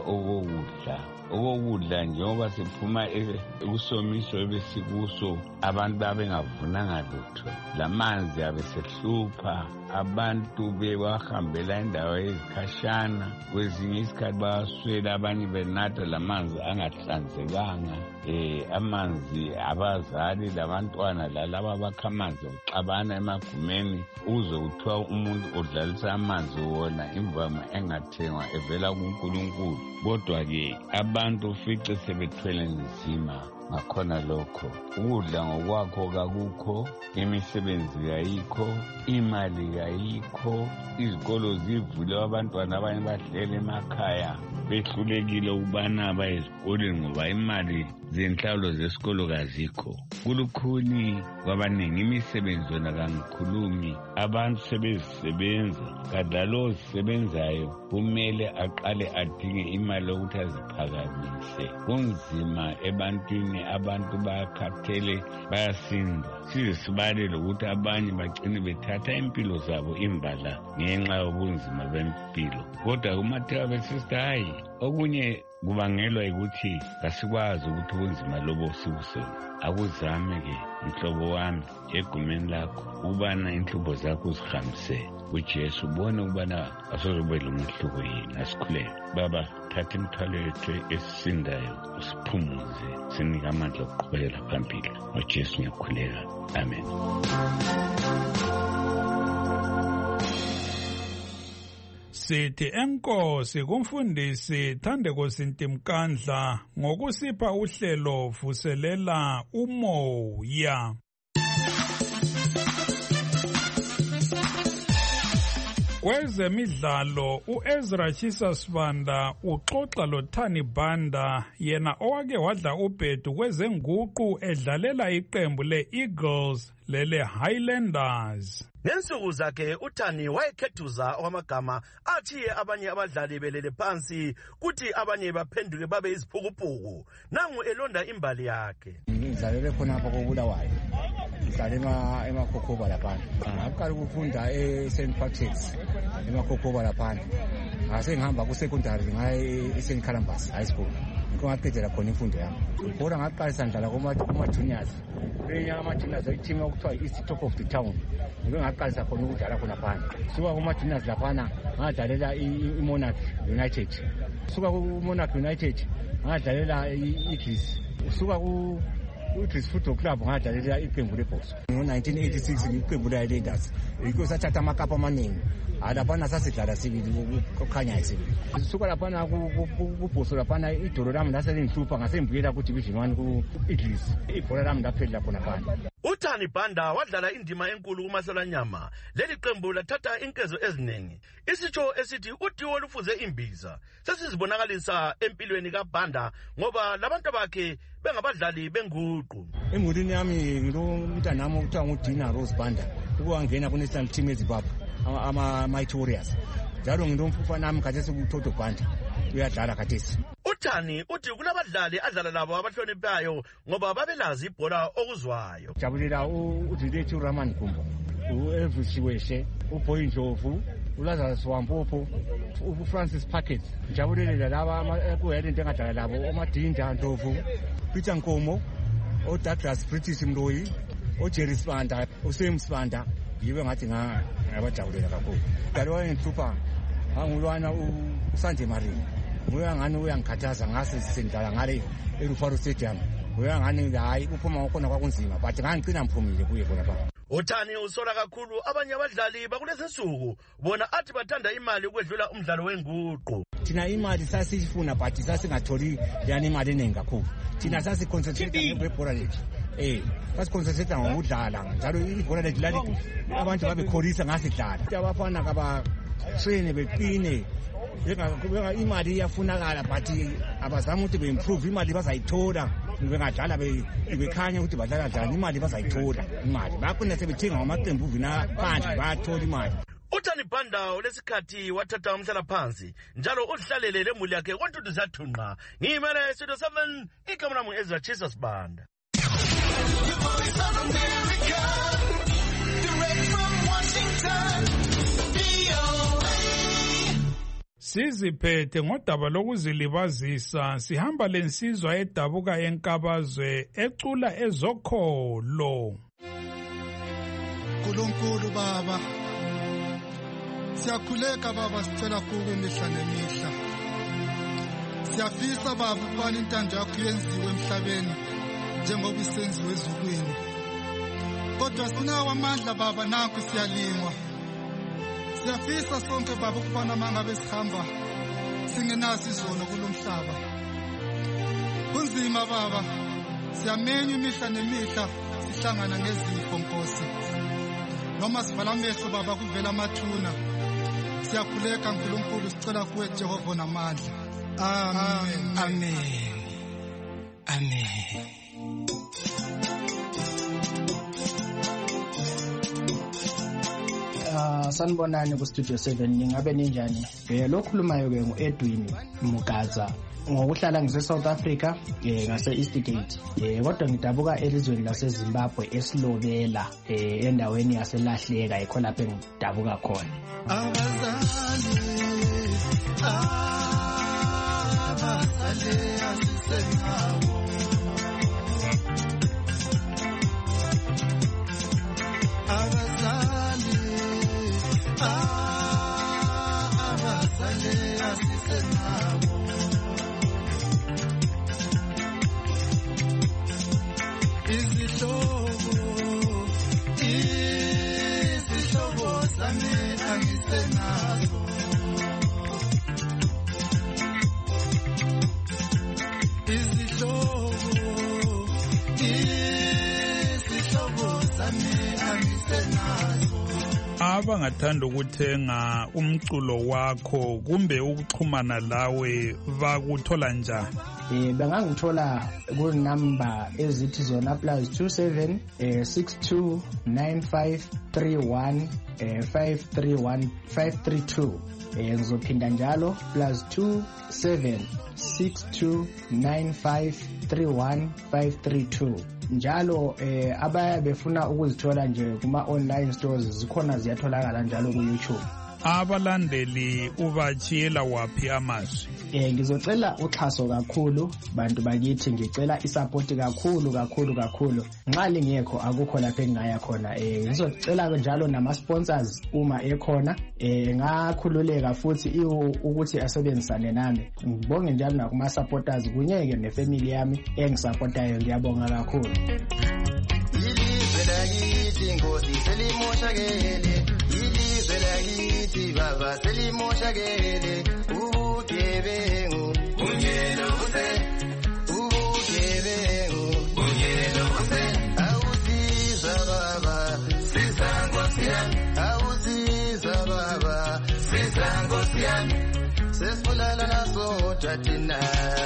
okokudla njengoba siphuma ekusomiso ebesikuso abantu babengavunanga lutho, lamanzi abesehlupha abantu bewahambela indawo ezikhashana, kwezinye isikhathi bawaswela abanye benatha lamanzi angahlanzekanga. Amanzi abazali labantwana lalaba bakha amanzi okuxabana emagumeni uzwe kuthiwa umuntu udlalisa amanzi wona imvama engathengwa evela kuNkulunkulu. Kodwa-ke abantu ufice sebethwele nzima ngakhona lokho. Ukudla ngokwakho kakukho, imisebenzi kayikho, imali kayikho, izikolo zivule abantwana abanye bahlele emakhaya behlulekile ukubana baye ezikoleni ngoba imali zenhlalo zesikolo kazikho. Kulukhuni kwabaningi imisebenzi yona kangikhulumi, abantu sebezisebenza. Kadlalo ozisebenzayo kumele aqale adinge imali yokuthi aziphakamise. Kunzima ebantwini, abantu bayakhathele, bayasinda. Size sibalele ukuthi abanye bagcine bethatha impilo zabo imbala ngenxa yobunzima bempilo. Kodwa kumathiwa besisithi hayi, okunye kubangelwa ukuthi kasikwazi ukuthi ubunzima lobo sibusona. Akuzame-ke mhlobo wami egumeni lakho ubana inhlupho zakho uzihambise kuJesu, ubone ukubana asozobela umehluko yini. Asikhuleke baba, thatha imithwalo yethu esisindayo usiphumuze, sinike amandla okuqhubekela phambili. ngoJesu ngiyakhuleka, amen. Sithi enkosi kumfundisi Thandeko Sintimkandla ngokusipha uhlelo vuselela umoya. Kwezemidlalo uEzra Chisa Sibanda uxoxa loThani Banda, yena owake wadla ubhedu kwezenguqu edlalela iqembu le-Eagles lele Highlanders. Ngensuku zakhe uThani wayekhethuza okwamagama athiye abanye abadlali belele phansi kuthi abanye baphenduke babe iziphukupuku. Nangu elonda imbali yakhe. Ngidlalele khona apha koBulawayo, ngidlala emakhokhoba laphana. Ngaqala ukufunda eSt Patrick's emakhokhoba laphana, ngase ngihamba ku-secondary ngaye eSt Columbus High School. Ngaqedela khona imfundo yami. Ngibona ngaqalisa ngidlala kuma-juniors. Benye ama-juniors ayithima okuthiwa i-East Top of the Town. Ngibe ngaqalisa khona ukudlala khona phana. Suka kuma-juniors laphana ngadlalela i-Monarch United. Suka ku-Monarch United ngadlalela i-Idris. Suka ku-Idris Football Club ngadlalela iqembu lebhoso. Ngo-1986 iqembu le-Highlanders yikho sathatha amakapa amaningi. Laphana sasidlala sibili kukhanya isibili. Suka laphana kubhoso laphana idolo lami laselinhlupha ngasembuyela ku-Division 1 ku-Idris. Ibhola lami laphelela khona phana. uThani Banda wadlala indima enkulu kuMahlolanyama. Leli qembu lathatha inkezo eziningi. Isitsho esithi utiwo olufuze imbiza sesizibonakalisa empilweni kaBanda ngoba labantu bakhe bengabadlali benguqu. Emulini yami ngilomntanami okuthiwa nguDina Rose Banda, ukuwangena ku-national team eZimbabwe ama-Mighty Warriors. Njalo ngilomfufana nami khathesi kuToto Banda uyadlala khathesi. uThani uthi kulabadlali adlala labo abahloniphayo ngoba babelazi ibhola okuzwayo. Jabulela uDilethu Rahman Gumbo, uElvis Shiweshe, uBoy Ndlovu, uLazarus Wampopo, uFrancis Packet. Jabulela laba ekuyele into engadlala labo, uMadinda Ndlovu, Peter Nkomo, uDouglas British Mloyi, uJerry Sibanda, uSam Sibanda. Yibe ngathi ngabajabulela kakhulu. Dalo wayengithupa angulwana uSanje Marine. Nguya ngani uyangikhathaza ngase sendlala ngale eRufaro Stadium. Nguya ngani hayi uphuma ngokona kwakunzima but ngangicina mphumile kuye khona pha. uThani usola kakhulu abanye abadlali bakulezi nsuku bona athi bathanda imali ukwedlula umdlalo wenguqu. Thina imali sasifuna but sasingatholi yani imali eningi kakhulu. Thina sasiconcentrate ngebhola lethu. Sasiconcentrate ngokudlala njalo ibhola lethu lali abantu babekhorisa ngasidlala. Abafana kaba train beqine imali iyafunakala but abazange ukuthi be-improve imali bazayithola bengadlala bekhanya ukuthi badlala njani imali bazayithola imali bakhona sebethenga ngamaqembu uvina phandle bayathola imali. uThani Banda olesikhathi wathatha umhlala phansi njalo udlalele lemuli yakhe kontudu zathunqa ngiyimele Studio 7 igama lami Ezra Chisa Sibanda. Siziphethe ngodaba lokuzilibazisa sihamba lensizwa edabuka enkabazwe ecula ezokholo. Nkulunkulu Baba siyakhuleka Baba sicela kuwe imihla nemihla siyafisa Baba ukubana intando yakho yenziwe emhlabeni njengoba isenziwe ezulwini kodwa sinawo amandla Baba nanku siyalingwa siyafisa sonke Baba ukubana mangabe sihamba singenazo izono kulomhlaba kunzima Baba siyamenya imihla nemihla sihlangana ngezifo Nkosi noma sivala amehlo Baba kuvela amathuna siyakhuleka Nkulunkulu sicela kuwe Jehova namandla amen amen amen. Sanibonani ku Studio 7 ningabe ninjani? Lokhulumayo ke nguEdwin Mugaza ngokuhlala ngise South Africa ngase Eastgate kodwa ngidabuka elizweni lase Zimbabwe eSlovela endaweni yaselahleka ikho lapho engidabuka khona. Abazali asisenawo abangathanda ukuthenga umculo wakho kumbe ukuxhumana lawe bakuthola njani? Bangangithola ku number ezithi zona +27 62 95 31 531 532 ngizophinda njalo +27 62 95 31 532 njalo abaya befuna ukuzithola nje kuma online stores zikhona ziyatholakala njalo ku YouTube. Abalandeli ubachiyela waphi amazwi? Ngizocela uxhaso kakhulu bantu bakithi ngicela isupport kakhulu nxa lingekho akukho lapho engaya khona ngizocela njalo nama sponsors uma ekhona ngakhululeka futhi ukuthi asebenzisane nami ngibonge njalo nakuma supporters kunyeke nefamily yami engisupportayo ngiyabonga kakhulu. Ilizwe lakithi Nkosi selimoshakele ilizwe lakithi Baba selimoshakele ubugebengu unyelo use ubugebengu unyelo use awusiza Baba sizango siyami awusiza Baba sizango siyami sesibulala naso tatina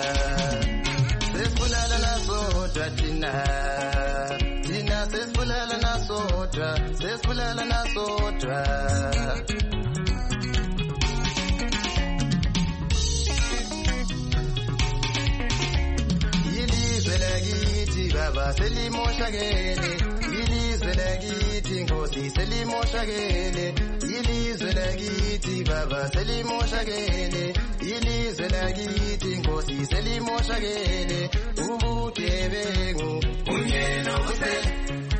sesibulala naso tatina tina sesibulala nasotra ilizwe lakithi Baba selimoshakele ilizwe lakithi Nkosi selimoshakele ilizwe lakithi Baba selimoshakele ilizwe lakithi Nkosi selimoshakele ubugebengu unyelo use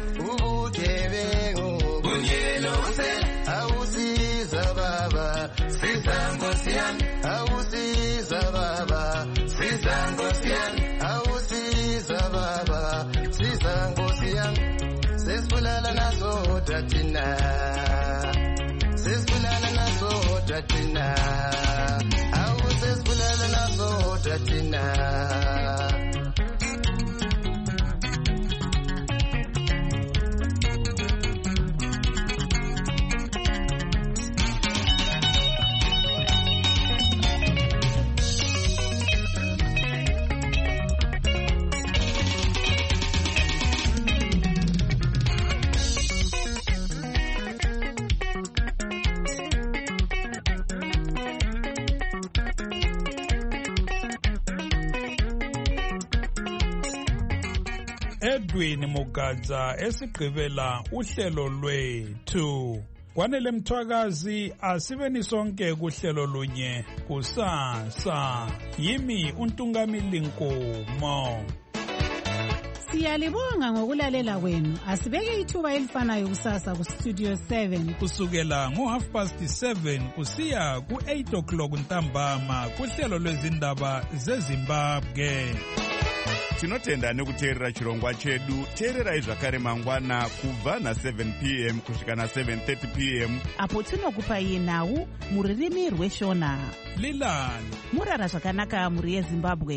awusiza Baba sizango siyami awusiza Baba sizango siyami awusiza Baba sizango siyami sesibulala naso tatina sesibulala naso tatina awusesibulala naso tatina. Edwin Mugadza esigqibela uhlelo lwethu. Kwanele Mthwakazi, asibeni sonke kuhlelo lunye kusasa. Yimi uNtungamili Nkomo. Siyalibonga ngokulalela kwenu. Asibeke ithuba elifanayo kusasa ku Studio 7 kusukela ngo7:30 kusiya ku8 o'clock ntambama kuhlelo lwezindaba zeZimbabwe. Tinotenda nekuteerera chirongwa chedu. Teererai zvakare mangwana kubva na7 p.m. kusvika na7:30 p.m. apo tinokupai nhau muririmi rweshona. Lilani murara zvakanaka muri yeZimbabwe.